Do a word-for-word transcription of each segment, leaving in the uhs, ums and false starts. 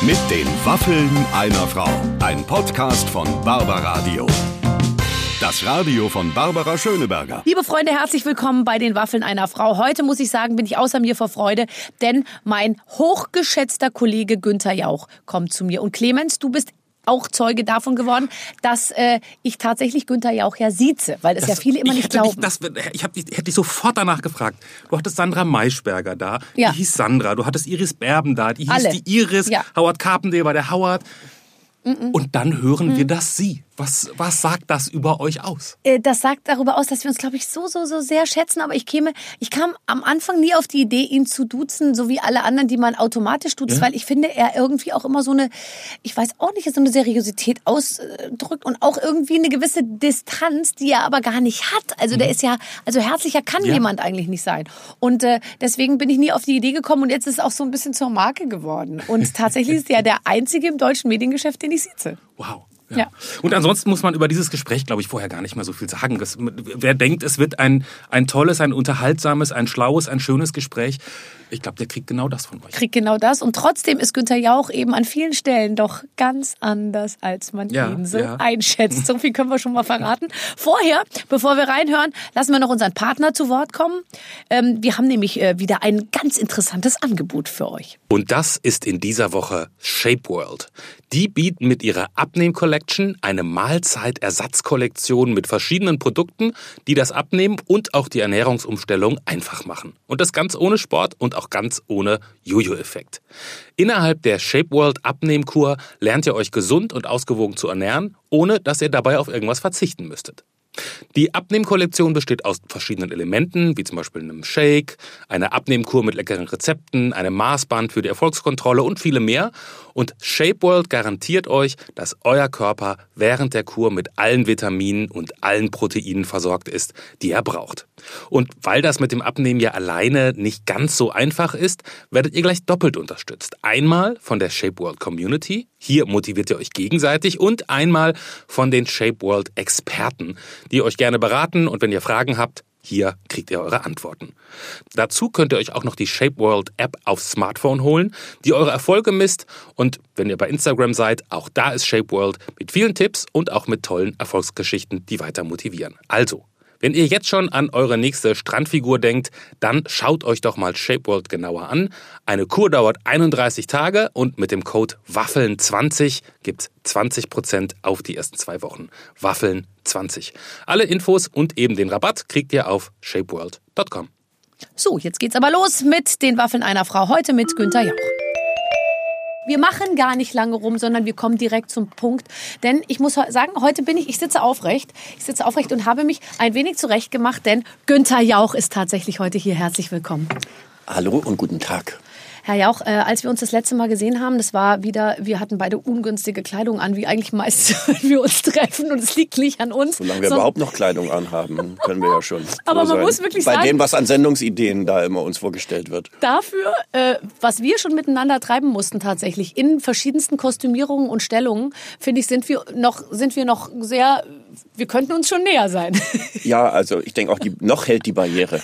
Mit den Waffeln einer Frau. Ein Podcast von Barbaradio. Das Radio von Barbara Schöneberger. Liebe Freunde, herzlich willkommen bei den Waffeln einer Frau. Heute muss ich sagen, bin ich außer mir vor Freude, denn mein hochgeschätzter Kollege Günther Jauch kommt zu mir. Und Clemens, du bist auch Zeuge davon geworden, dass äh, ich tatsächlich Günther Jauch ja sieze, weil es ja viele immer nicht glauben. Dich, das, ich hab dich, hätte dich sofort danach gefragt. Du hattest Sandra Maischberger da, ja. Die hieß Sandra. Du hattest Iris Berben da, die hieß Alle. die Iris. Ja. Howard Carpendale war der Howard. Mm-mm. Und dann hören mm. wir das Sie. Was, was sagt das über euch aus? Das sagt darüber aus, dass wir uns, glaube ich, so, so, so sehr schätzen. Aber ich käme, ich kam am Anfang nie auf die Idee, ihn zu duzen, so wie alle anderen, die man automatisch duzt, ja. Weil ich finde, er irgendwie auch immer so eine, ich weiß auch nicht, so eine Seriosität ausdrückt und auch irgendwie eine gewisse Distanz, die er aber gar nicht hat. Also mhm. der ist ja, also herzlicher kann ja. jemand eigentlich nicht sein. Und äh, deswegen bin ich nie auf die Idee gekommen und jetzt ist es auch so ein bisschen zur Marke geworden. Und tatsächlich ist er der einzige im deutschen Mediengeschäft, den ich sieze. Wow. Ja. Ja. Und ansonsten muss man über dieses Gespräch, glaube ich, vorher gar nicht mehr so viel sagen. Das, wer denkt, es wird ein, ein tolles, ein unterhaltsames, ein schlaues, ein schönes Gespräch, ich glaube, der kriegt genau das von euch. Kriegt genau das. Und trotzdem ist Günther Jauch eben an vielen Stellen doch ganz anders, als man ja, ihn so ja. einschätzt. So viel können wir schon mal verraten. Vorher, bevor wir reinhören, lassen wir noch unseren Partner zu Wort kommen. Ähm, wir haben nämlich äh, wieder ein ganz interessantes Angebot für euch. Und das ist in dieser Woche Shape World. Die bieten mit ihrer Abnehm-Collection eine Mahlzeitersatzkollektion mit verschiedenen Produkten, die das Abnehmen und auch die Ernährungsumstellung einfach machen. Und das ganz ohne Sport und auch ganz ohne Jojo-Effekt. Innerhalb der Shape World Abnehmkur lernt ihr euch gesund und ausgewogen zu ernähren, ohne dass ihr dabei auf irgendwas verzichten müsstet. Die Abnehmkollektion besteht aus verschiedenen Elementen, wie zum Beispiel einem Shake, einer Abnehmkur mit leckeren Rezepten, einem Maßband für die Erfolgskontrolle und viele mehr. Und Shape World garantiert euch, dass euer Körper während der Kur mit allen Vitaminen und allen Proteinen versorgt ist, die er braucht. Und weil das mit dem Abnehmen ja alleine nicht ganz so einfach ist, werdet ihr gleich doppelt unterstützt. Einmal von der Shape World Community, hier motiviert ihr euch gegenseitig, und einmal von den Shape World Experten, die euch gerne beraten, und wenn ihr Fragen habt, hier kriegt ihr eure Antworten. Dazu könnt ihr euch auch noch die Shape World App aufs Smartphone holen, die eure Erfolge misst, und wenn ihr bei Instagram seid, auch da ist Shape World mit vielen Tipps und auch mit tollen Erfolgsgeschichten, die weiter motivieren. Also, wenn ihr jetzt schon an eure nächste Strandfigur denkt, dann schaut euch doch mal Shape World genauer an. Eine Kur dauert einunddreißig Tage und mit dem Code Waffeln zwanzig gibt's zwanzig Prozent auf die ersten zwei Wochen. Waffeln zwanzig. Alle Infos und eben den Rabatt kriegt ihr auf shapeworld punkt com. So, jetzt geht's aber los mit den Waffeln einer Frau. Heute mit Günther Jauch. Wir machen gar nicht lange rum, sondern wir kommen direkt zum Punkt. Denn ich muss sagen, heute bin ich, ich sitze aufrecht. Ich sitze aufrecht und habe mich ein wenig zurechtgemacht, denn Günther Jauch ist tatsächlich heute hier. Herzlich willkommen. Hallo und guten Tag. Herr Jauch, äh, als wir uns das letzte Mal gesehen haben, das war wieder, wir hatten beide ungünstige Kleidung an, wie eigentlich meist, wenn wir uns treffen, und es liegt nicht an uns. Solange wir so überhaupt noch Kleidung anhaben, können wir ja schon. Aber man sein. muss wirklich Bei sagen, dem, was an Sendungsideen da immer uns vorgestellt wird. Dafür, äh, was wir schon miteinander treiben mussten tatsächlich, in verschiedensten Kostümierungen und Stellungen, finde ich, sind wir noch, sind wir noch sehr, wir könnten uns schon näher sein. Ja, also ich denke auch, die, noch hält die Barriere.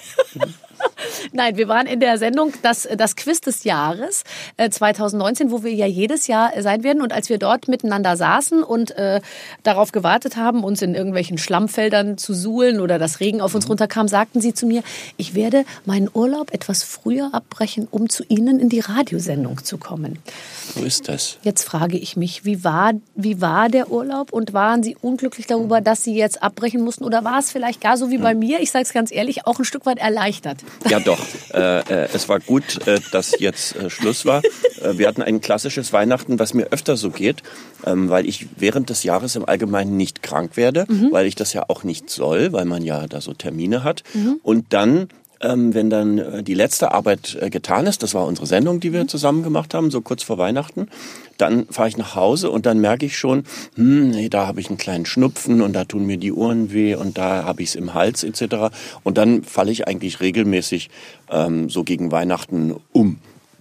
Nein, wir waren in der Sendung das, das Quiz des Jahres äh, zwanzig neunzehn, wo wir ja jedes Jahr sein werden. Und als wir dort miteinander saßen und äh, darauf gewartet haben, uns in irgendwelchen Schlammfeldern zu suhlen oder das Regen auf uns runterkam, sagten Sie zu mir, ich werde meinen Urlaub etwas früher abbrechen, um zu Ihnen in die Radiosendung zu kommen. So ist das. Jetzt frage ich mich, wie war, wie war der Urlaub und waren Sie unglücklich darüber, dass Sie jetzt abbrechen mussten? Oder war es vielleicht gar so wie bei mir, ich sage es ganz ehrlich, auch ein Stück weit erleichtert? Ja doch, äh, äh, es war gut, äh, dass jetzt äh, Schluss war. Äh, wir hatten ein klassisches Weihnachten, was mir öfter so geht, ähm, weil ich während des Jahres im Allgemeinen nicht krank werde, mhm. weil ich das ja auch nicht soll, weil man ja da so Termine hat. Mhm. Und dann Ähm, wenn dann äh, die letzte Arbeit äh, getan ist, das war unsere Sendung, die wir zusammen gemacht haben, so kurz vor Weihnachten, dann fahre ich nach Hause und dann merke ich schon, hm, nee, da habe ich einen kleinen Schnupfen und da tun mir die Ohren weh und da habe ich es im Hals et cetera. Und dann falle ich eigentlich regelmäßig ähm, so gegen Weihnachten um.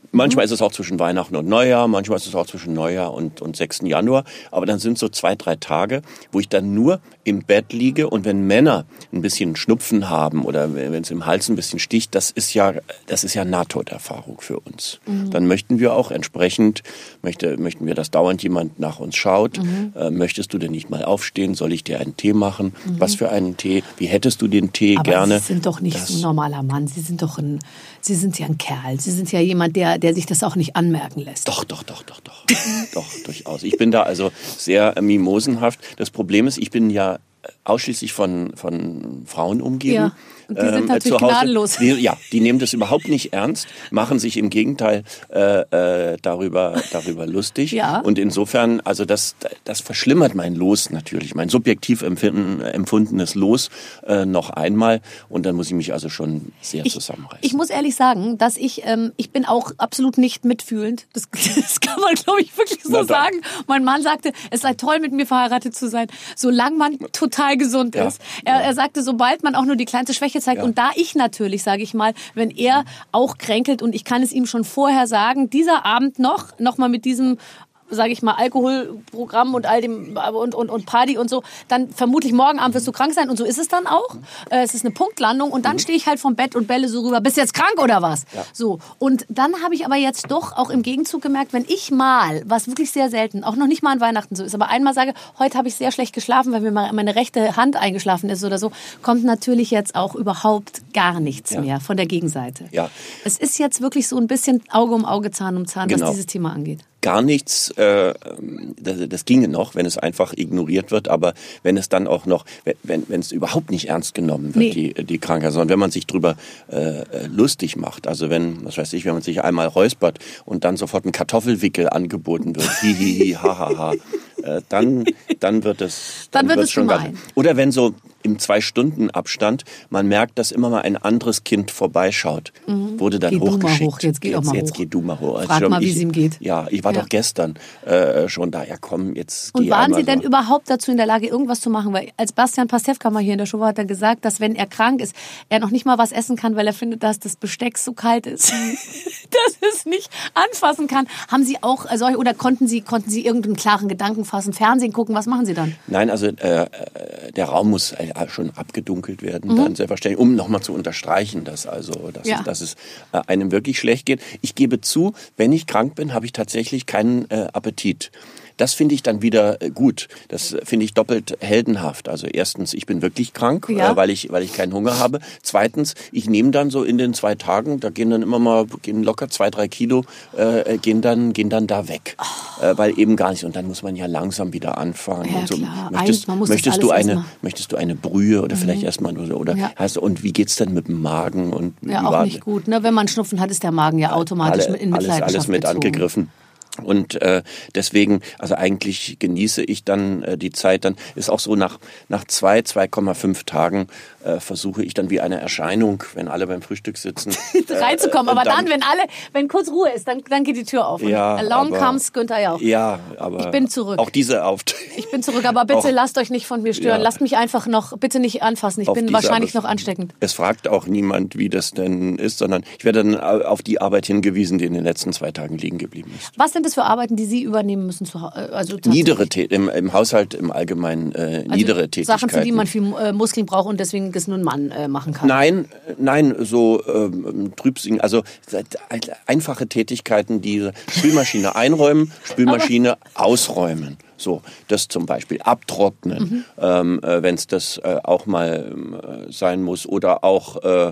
Manchmal ist es auch zwischen Weihnachten und Neujahr, manchmal ist es auch zwischen Neujahr und, und sechsten Januar. Aber dann sind so zwei, drei Tage, wo ich dann nur im Bett liege. Und wenn Männer ein bisschen Schnupfen haben oder wenn es im Hals ein bisschen sticht, das ist ja, das ist ja Nahtoderfahrung für uns. Mhm. Dann möchten wir auch entsprechend, möchte, möchten wir, dass dauernd jemand nach uns schaut. Mhm. Äh, möchtest du denn nicht mal aufstehen? Soll ich dir einen Tee machen? Mhm. Was für einen Tee? Wie hättest du den Tee Aber gerne? Sie sind doch nicht das, so ein normaler Mann. Sie sind doch ein, Sie sind ja ein Kerl. Sie sind ja jemand, der der sich das auch nicht anmerken lässt. Doch, doch, doch, doch, doch. Doch, durchaus. Ich bin da also sehr äh, mimosenhaft. Das Problem ist, ich bin ja ausschließlich von, von Frauen umgeben. Ja. Und die sind ähm, natürlich zu Hause. gnadenlos. Die, ja, die nehmen das überhaupt nicht ernst, machen sich im Gegenteil äh, äh, darüber, darüber lustig. Ja. Und insofern, also das, das verschlimmert mein Los natürlich, mein subjektiv empfinden, empfundenes Los äh, noch einmal. Und dann muss ich mich also schon sehr ich, zusammenreißen. Ich muss ehrlich sagen, dass ich, ähm, ich bin auch absolut nicht mitfühlend. Das, das kann man, glaube ich, wirklich so sagen. Mein Mann sagte, es sei toll, mit mir verheiratet zu sein, solange man total gesund ja. ist. Er, ja. er sagte, sobald man auch nur die kleinste Schwäche zeigt. Ja. Und da ich natürlich, sage ich mal, wenn er auch kränkelt und ich kann es ihm schon vorher sagen, dieser Abend noch, noch mal mit diesem, sage ich mal, Alkoholprogramm und all dem und, und, und Party und so, dann vermutlich morgen Abend wirst du krank sein und so ist es dann auch. Äh, es ist eine Punktlandung und dann mhm. stehe ich halt vom Bett und bälle so rüber, bist du jetzt krank oder was? Ja. So. Und dann habe ich aber jetzt doch auch im Gegenzug gemerkt, wenn ich mal, was wirklich sehr selten, auch noch nicht mal an Weihnachten so ist, aber einmal sage, heute habe ich sehr schlecht geschlafen, weil mir meine rechte Hand eingeschlafen ist oder so, kommt natürlich jetzt auch überhaupt gar nichts ja. mehr von der Gegenseite. Ja. Es ist jetzt wirklich so ein bisschen Auge um Auge, Zahn um Zahn, genau. was dieses Thema angeht. Gar nichts, äh, das, das ginge noch, wenn es einfach ignoriert wird, aber wenn es dann auch noch, wenn wenn es überhaupt nicht ernst genommen wird, nee. die die Krankheit, sondern wenn man sich drüber äh, lustig macht, also wenn, was weiß ich, wenn man sich einmal räuspert und dann sofort ein Kartoffelwickel angeboten wird, hihihi, hahaha, äh, dann dann wird es dann, dann wird es schon gemein. Ganz, oder wenn so im Zwei-Stunden-Abstand man merkt, dass immer mal ein anderes Kind vorbeischaut, mhm. wurde dann geh hochgeschickt. Du mal hoch. Jetzt geh doch mal jetzt, hoch. Jetzt geh du mal hoch. Frag also, mal, ich, wie es ihm geht. Ja, ich war ja. doch gestern äh, schon da. Ja, komm, jetzt Und geh waren einmal Sie denn so. überhaupt dazu in der Lage, irgendwas zu machen? Weil als Bastian Pastewka mal hier in der Show war, hat er gesagt, dass wenn er krank ist, er noch nicht mal was essen kann, weil er findet, dass das Besteck so kalt ist, dass es nicht anfassen kann. Haben Sie auch solche, oder konnten Sie, konnten Sie irgendeinen klaren Gedanken fassen, Fernsehen gucken? Was machen Sie dann? Nein, also äh, der Raum muss äh, schon abgedunkelt werden, mhm. dann selbstverständlich, um nochmal zu unterstreichen, dass also, dass, ja. es, dass es äh, einem wirklich schlecht geht. Ich gebe zu, wenn ich krank bin, habe ich tatsächlich keinen äh, Appetit. Das finde ich dann wieder gut. Das finde ich doppelt heldenhaft. Also erstens, ich bin wirklich krank, ja. äh, weil ich weil ich keinen Hunger habe. Zweitens, ich nehme dann so in den zwei Tagen, da gehen dann immer mal gehen locker zwei drei Kilo, äh, gehen dann gehen dann da weg, oh. äh, weil eben gar nicht. Und dann muss man ja langsam wieder anfangen. Ja, und so. Klar. Möchtest, man muss möchtest du eine erstmal. möchtest du eine Brühe oder mhm. vielleicht erstmal oder, oder ja. hast, und wie geht's denn mit dem Magen und ja auch nicht gut. Ne? Wenn man Schnupfen hat, ist der Magen ja automatisch alle, mit in Mitleidenschaft alles alles mit gezogen. angegriffen. Und äh, deswegen, also eigentlich genieße ich dann äh, die Zeit. Dann ist auch so nach nach zwei, zwei Komma fünf Tagen äh, versuche ich dann wie eine Erscheinung, wenn alle beim Frühstück sitzen, äh, reinzukommen. Aber dann, dann, wenn alle, wenn kurz Ruhe ist, dann dann geht die Tür auf. Und ja, along aber, comes Günther Jauch. Ja, aber ich bin zurück. Auch diese Aufträge. Ich bin zurück, aber bitte auch, lasst euch nicht von mir stören. Ja. Lasst mich einfach noch, bitte nicht anfassen. Ich bin diese, wahrscheinlich noch ansteckend. Es fragt auch niemand, wie das denn ist, sondern ich werde dann auf die Arbeit hingewiesen, die in den letzten zwei Tagen liegen geblieben ist. Was sind das für Arbeiten, die Sie übernehmen müssen? Zu, also niedere im, im Haushalt im Allgemeinen äh, also niedere Tätigkeiten. Sachen, für die man viel äh, Muskeln braucht und deswegen das nur ein Mann äh, machen kann. Nein, nein, so ähm, Trübsingen, also einfache Tätigkeiten, die Spülmaschine einräumen, Spülmaschine ausräumen. So, das zum Beispiel abtrocknen, mhm. ähm, äh, wenn es das äh, auch mal äh, sein muss, oder auch äh,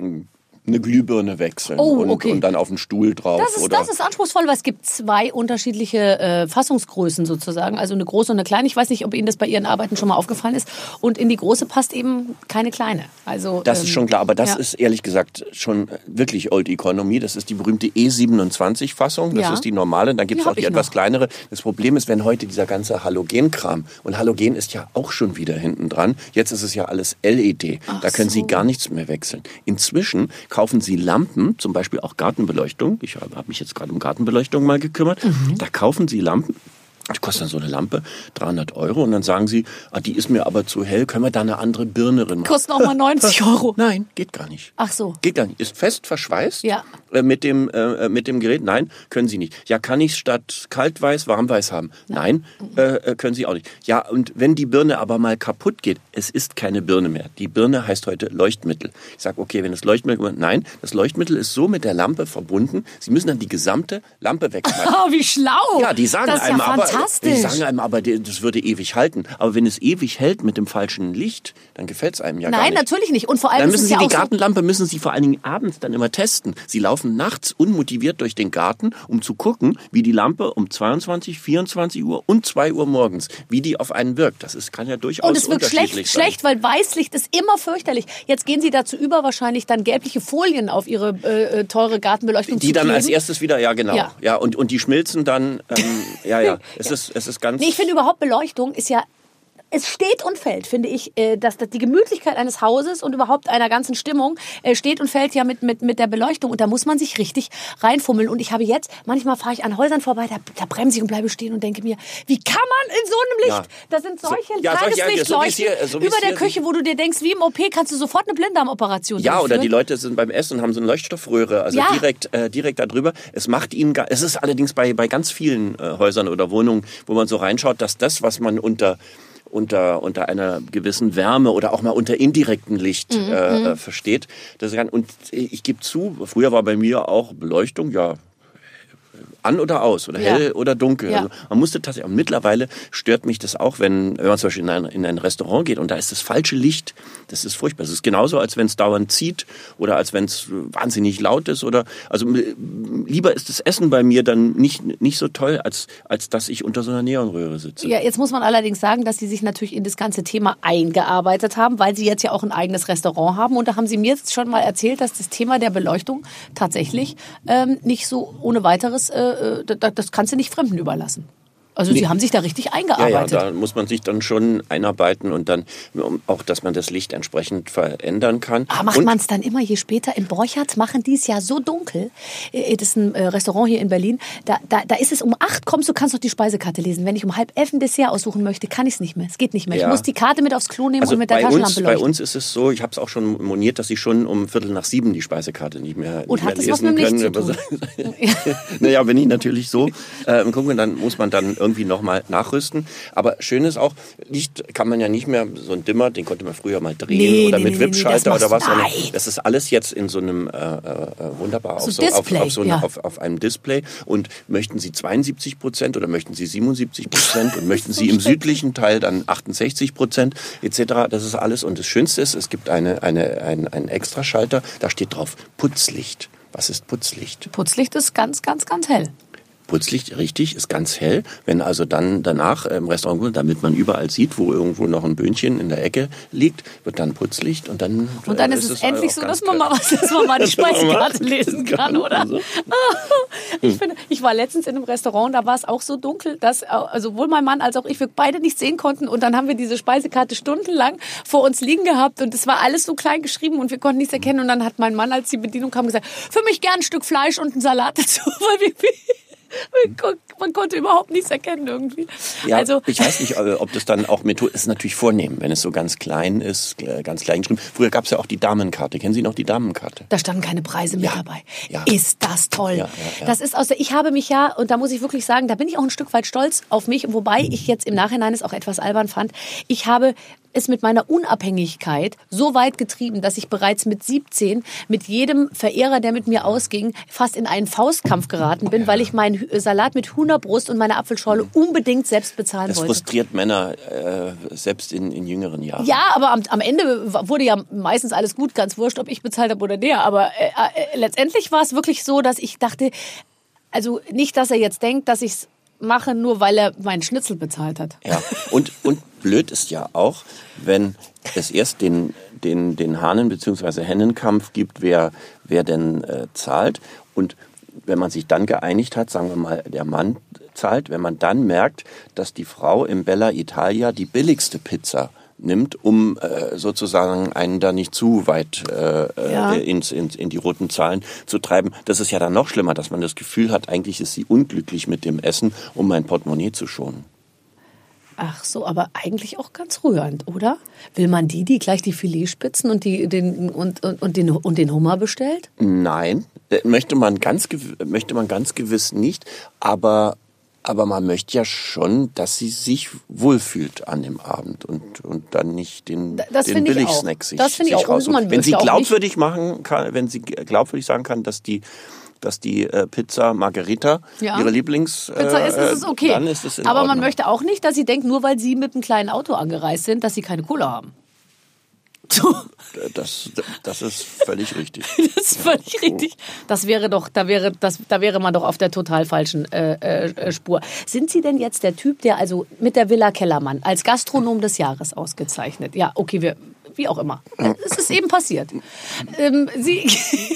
eine Glühbirne wechseln oh, und, okay. und dann auf den Stuhl drauf. Das ist, oder das ist anspruchsvoll, weil es gibt zwei unterschiedliche äh, Fassungsgrößen sozusagen, also eine große und eine kleine. Ich weiß nicht, ob Ihnen das bei Ihren Arbeiten schon mal aufgefallen ist. Und in die große passt eben keine kleine. Also, das ähm, ist schon klar, aber das ja. ist ehrlich gesagt schon wirklich Old Economy. Das ist die berühmte E siebenundzwanzig-Fassung, das ja. ist die normale. Dann gibt es die auch die etwas noch. kleinere. Das Problem ist, wenn heute dieser ganze Halogenkram, und Halogen ist ja auch schon wieder hinten dran, jetzt ist es ja alles L E D, Ach da können so. Sie gar nichts mehr wechseln. Inzwischen kaufen Sie Lampen, zum Beispiel auch Gartenbeleuchtung. Ich habe mich jetzt gerade um Gartenbeleuchtung mal gekümmert. Mhm. Da kaufen Sie Lampen, Die kostet dann so eine Lampe dreihundert Euro und dann sagen sie, ah, die ist mir aber zu hell, können wir da eine andere Birne drin machen? Kostet auch mal neunzig Euro. Nein, geht gar nicht. Ach so. Geht gar nicht. Ist fest verschweißt Ja. äh, mit dem äh, mit dem Gerät. Nein, können Sie nicht. Ja, kann ich statt kaltweiß warmweiß haben? Nein, äh, können Sie auch nicht. Ja, und wenn die Birne aber mal kaputt geht, es ist keine Birne mehr. Die Birne heißt heute Leuchtmittel. Ich sage, okay, wenn das Leuchtmittel, nein, das Leuchtmittel ist so mit der Lampe verbunden. Sie müssen dann die gesamte Lampe wegschmeißen. Oh, wie schlau. Ja, die sagen das ist einem ja aber, fantastisch. die sagen einem aber, das würde ewig halten. Aber wenn es ewig hält mit dem falschen Licht, dann gefällt es einem ja Nein, gar nicht. natürlich nicht. Und vor allem Dann ist müssen es Sie ja die auch so, Gartenlampe müssen Sie vor allen Dingen abends dann immer testen. Sie laufen nachts unmotiviert durch den Garten, um zu gucken, wie die Lampe um zweiundzwanzig, vierundzwanzig Uhr und zwei Uhr morgens, wie die auf einen wirkt. Das ist, kann ja durchaus und es wirkt unterschiedlich schlecht, sein. schlecht, weil Weißlicht ist immer fürchterlich. Jetzt gehen Sie dazu über, wahrscheinlich dann gelbliche Folien auf Ihre äh, teure Gartenbeleuchtung Die zu dann kleben. als erstes wieder, ja genau. Ja. Ja, und, und die schmilzen dann, ähm, ja, ja. Es ist, es ist ganz... Nee, ich finde überhaupt, Beleuchtung ist ja, es steht und fällt, finde ich, äh, dass dass die Gemütlichkeit eines Hauses und überhaupt einer ganzen Stimmung äh, steht und fällt ja mit, mit, mit der Beleuchtung. Und da muss man sich richtig reinfummeln. Und ich habe jetzt, manchmal fahre ich an Häusern vorbei, da, da bremse ich und bleibe stehen und denke mir, wie kann man in so einem Licht, Ja. da sind solche So- ja, solche- ja, so wie es Tageslichtleuchten hier- so wie es über der hier- Küche, wo du dir denkst, wie im O P kannst du sofort eine Blinddarmoperation Ja, oder durchführen. die Leute sind beim Essen und haben so eine Leuchtstoffröhre, also Ja. direkt, äh, direkt da drüber. Es macht ihnen, ga- es ist allerdings bei, bei ganz vielen äh, Häusern oder Wohnungen, wo man so reinschaut, dass das, was man unter unter unter einer gewissen Wärme oder auch mal unter indirektem Licht Mhm, äh, äh, versteht. Das kann, und ich gebe zu, früher war bei mir auch Beleuchtung, ja, an oder aus oder Ja. hell oder dunkel. Ja. Also man musste tatsächlich, und mittlerweile stört mich das auch, wenn, wenn man zum Beispiel in ein, in ein Restaurant geht und da ist das falsche Licht, das ist furchtbar. Das ist genauso, als wenn es dauernd zieht oder als wenn es wahnsinnig laut ist oder, also lieber ist das Essen bei mir dann nicht, nicht so toll, als, als dass ich unter so einer Neonröhre sitze. Ja, jetzt muss man allerdings sagen, dass Sie sich natürlich in das ganze Thema eingearbeitet haben, weil Sie jetzt ja auch ein eigenes Restaurant haben. Und da haben Sie mir jetzt schon mal erzählt, dass das Thema der Beleuchtung tatsächlich ähm, nicht so ohne weiteres, äh, das, das kannst du nicht Fremden überlassen. Also Sie haben sich da richtig Ja, ja, eingearbeitet. da muss man sich dann schon einarbeiten und dann auch, dass man das Licht entsprechend verändern kann. Aber macht Und- man es dann immer, je später? In Borchardt machen die es ja so dunkel. Äh, Das ist ein äh, Restaurant hier in Berlin. Da, da, da ist es um acht, kommst du, kannst doch die Speisekarte lesen. Wenn ich um halb elf ein Dessert aussuchen möchte, kann ich es nicht mehr. Es geht nicht mehr. Ja. Ich muss die Karte mit aufs Klo nehmen Also und mit der bei Taschenlampe uns, bei leuchten. uns ist es so, ich habe es auch schon moniert, dass ich schon um Viertel nach sieben die Speisekarte nicht mehr, Und nicht hat mehr das was lesen mit dem können. Licht zu tun? Naja, wenn ich natürlich so äh, gucke, dann muss man dann irgendwie nochmal nachrüsten. Aber schön ist auch, Licht kann man ja nicht mehr, so ein Dimmer, den konnte man früher mal drehen Nee, oder nee, mit nee, nee, Wippschalter das oder was. machst- sondern nein. Das ist alles jetzt in so einem äh, äh, wunderbar So auf, so, auf, Display, auf, so eine, ja. auf, auf einem Display. Und möchten Sie zweiundsiebzig Prozent oder möchten Sie siebenundsiebzig Prozent und möchten Sie im südlichen Teil dann achtundsechzig Prozent et cetera. Das ist alles. Und das Schönste ist, es gibt eine, eine, ein, einen Extraschalter, da steht drauf Putzlicht. Was ist Putzlicht? Putzlicht ist ganz, ganz, ganz hell. Putzlicht, richtig, ist ganz hell. Wenn also dann danach im Restaurant, damit man überall sieht, wo irgendwo noch ein Böhnchen in der Ecke liegt, wird dann Putzlicht und dann Und dann äh, ist es auch endlich so, ganz dass man mal was, dass man mal die Speisekarte lesen kann, oder? Ich finde, ich war letztens in einem Restaurant, da war es auch so dunkel, dass also sowohl mein Mann als auch ich wir beide nicht sehen konnten. Und dann haben wir diese Speisekarte stundenlang vor uns liegen gehabt und es war alles so klein geschrieben und wir konnten nichts erkennen. Und dann hat mein Mann, als die Bedienung kam, gesagt: Für mich gern ein Stück Fleisch und einen Salat dazu, weil wir, man konnte überhaupt nichts erkennen irgendwie. Ja, Also ich weiß nicht, ob das dann auch Methode ist, natürlich vornehm, wenn es so ganz klein ist, ganz klein geschrieben. Früher gab es ja auch die Damenkarte. Kennen Sie noch die Damenkarte? da standen keine Preise mit Ja, dabei. ja. Ist das toll. Ja, ja, ja. Das ist aus der, ich habe mich ja, und da muss ich wirklich sagen, da bin ich auch ein Stück weit stolz auf mich, wobei ich jetzt im Nachhinein es auch etwas albern fand. Ich habe es mit meiner Unabhängigkeit so weit getrieben, dass ich bereits mit siebzehn mit jedem Verehrer, der mit mir ausging, fast in einen Faustkampf geraten bin, weil ich meinen Hü- Salat mit Hühnerbrust und meine Apfelschorle unbedingt selbst bezahlen Das wollte. frustriert Männer äh, selbst in, in jüngeren Jahren. Ja, aber am, am Ende wurde ja meistens alles gut, ganz wurscht, ob ich bezahlt habe oder der. Aber äh, äh, letztendlich war es wirklich so, dass ich dachte, also nicht, dass er jetzt denkt, dass ich es mache, nur weil er meinen Schnitzel bezahlt hat. Ja, und, und blöd ist ja auch, wenn es erst den, den, den Hanen- bzw. Hennenkampf gibt, wer, wer denn äh, zahlt. Und wenn man sich dann geeinigt hat, sagen wir mal, der Mann zahlt, wenn man dann merkt, dass die Frau im Bella Italia die billigste Pizza nimmt, um äh, sozusagen einen da nicht zu weit äh, Ja. ins, ins, in die roten Zahlen zu treiben. Das ist ja dann noch schlimmer, dass man das Gefühl hat, eigentlich ist sie unglücklich mit dem Essen, um mein Portemonnaie zu schonen. Ach so, aber eigentlich auch ganz rührend, oder? Will man die, die gleich die Filetspitzen und, die, den, und, und, und, den, und den Hummer bestellt? Nein, äh, möchte man ganz, gew- möchte man ganz gewiss nicht, aber, aber man möchte ja schon, dass sie sich wohlfühlt an dem Abend und, und dann nicht den, Das den finde ich Billigsnack auch. sich, Das finde ich sich auch. Und raussucht. man Wenn sie möchte auch glaubwürdig machen kann, wenn sie glaubwürdig sagen kann, dass die dass die äh, Pizza Margherita Ja. ihre Lieblings... Äh, Pizza ist, ist es okay. Dann ist es in aber man Ordnung. möchte auch nicht, dass sie denkt, nur weil sie mit einem kleinen Auto angereist sind, dass sie keine Kohle haben. So. Das, das ist völlig richtig. Das ist völlig richtig. Das wäre doch, da wäre, das, da wäre man doch auf der total falschen äh, äh, Spur. Sind Sie denn jetzt der Typ, der also mit der Villa Kellermann als Gastronom des Jahres ausgezeichnet? Ja, okay, wir, wie auch immer. Es ist eben passiert. Ähm, Sie.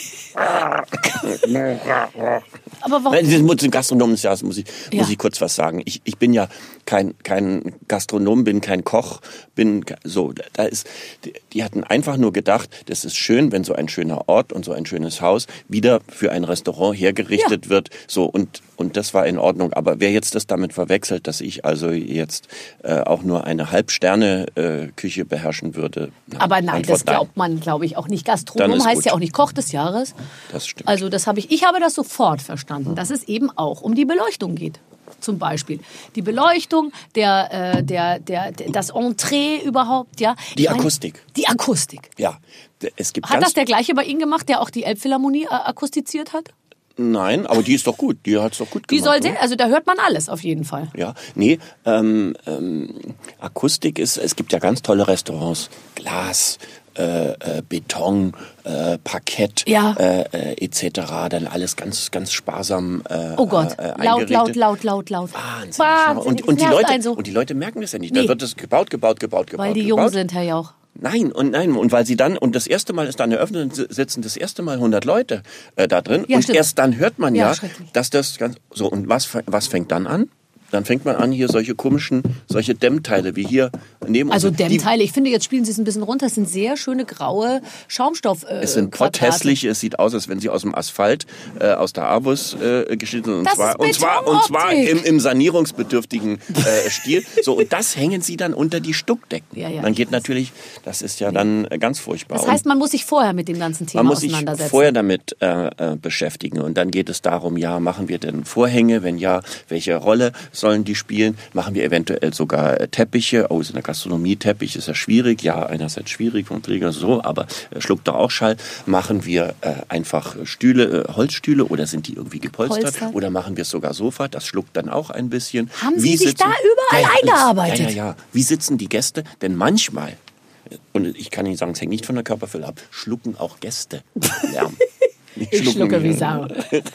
Aber warum? Nein, das muss ein Gastronom des Jahres, muss ich, Ja. muss ich kurz was sagen. Ich, ich bin ja kein, kein Gastronom, bin kein Koch, bin ke- so, da ist, die, die hatten einfach nur gedacht, das ist schön, wenn so ein schöner Ort und so ein schönes Haus wieder für ein Restaurant hergerichtet wird, so, und, und das war in Ordnung. Aber wer jetzt das damit verwechselt, dass ich also jetzt äh, auch nur eine Halbsterne-Küche beherrschen würde. na, Aber nein, Antwort das glaubt man, glaube ich, auch nicht. Dann Gastronom ist heißt gut. ja auch nicht Koch des Jahres. Das stimmt. Also das habe ich, ich habe das sofort verstanden, dass es eben auch um die Beleuchtung geht. Zum Beispiel die Beleuchtung, der, äh, der, der, der, das Entree überhaupt, ja. Die Ich meine, Akustik. Die Akustik. Ja, es gibt Hat ganz das der gleiche bei Ihnen gemacht, der auch die Elbphilharmonie äh, akustiziert hat? Nein, aber die ist doch gut. Die hat's doch gut Die gemacht. soll, oder? sehr- also da hört man alles auf jeden Fall. Ja, nee, ähm, ähm, Akustik ist, es gibt ja ganz tolle Restaurants. Glas, äh, äh, Beton, äh, Parkett, Ja. äh, äh, et cetera. Dann alles ganz, ganz sparsam äh, Oh Gott, äh, laut, eingerichtet. laut, laut, laut, laut. Wahnsinn. Wahnsinn, Und, das und, die nervt Leute, einen so. und die Leute merken das ja nicht. Nee. Da wird es gebaut, gebaut, gebaut, gebaut, Weil die gebaut. jung sind, Herr Jauch. Nein, und nein, und weil sie dann, und das erste Mal ist dann eröffnet, sitzen das erste Mal hundert Leute äh, da drin. Ja, und stimmt. erst dann hört man Ja, ja, schrecklich. dass das ganz, so, und was, was fängt dann an? Dann fängt man an, hier solche komischen, solche Dämmteile wie hier neben Also uns. Die- Dämmteile, ich finde, jetzt spielen Sie es ein bisschen runter. Es sind sehr schöne graue Schaumstoff. Äh, Es sind potthässlich, es sieht aus, als wenn sie aus dem Asphalt, äh, aus der Avus äh, geschnitten sind. Und Das zwar, ist und zwar, und zwar Betonoptik. im, im sanierungsbedürftigen äh, Stil. So, und das hängen sie dann unter die Stuckdecken. Ja, ja, dann ich geht weiß. natürlich, das ist ja dann äh, ganz furchtbar. Das Und heißt, man muss sich vorher mit dem ganzen Thema man muss sich auseinandersetzen. vorher damit äh, äh, beschäftigen. Und dann geht es darum, ja, machen wir denn Vorhänge? Wenn ja, welche Rolle sollen die spielen? Machen wir eventuell sogar äh, Teppiche? Oh, ist in der Gastronomie Teppich, ist ja schwierig. Ja, einerseits schwierig vom Träger so, aber äh, schluckt doch auch Schall. Machen wir äh, einfach Stühle, äh, Holzstühle oder sind die irgendwie gepolstert? Polstert. Oder machen wir sogar Sofa? Das schluckt dann auch ein bisschen. Haben Sie sich da überall alles. eingearbeitet? Ja, ja, ja. Wie sitzen die Gäste? Denn manchmal, und ich kann Ihnen sagen, es hängt nicht von der Körperfülle ab, schlucken auch Gäste Lärm. Die Ich schlucke wie Sau. Sau.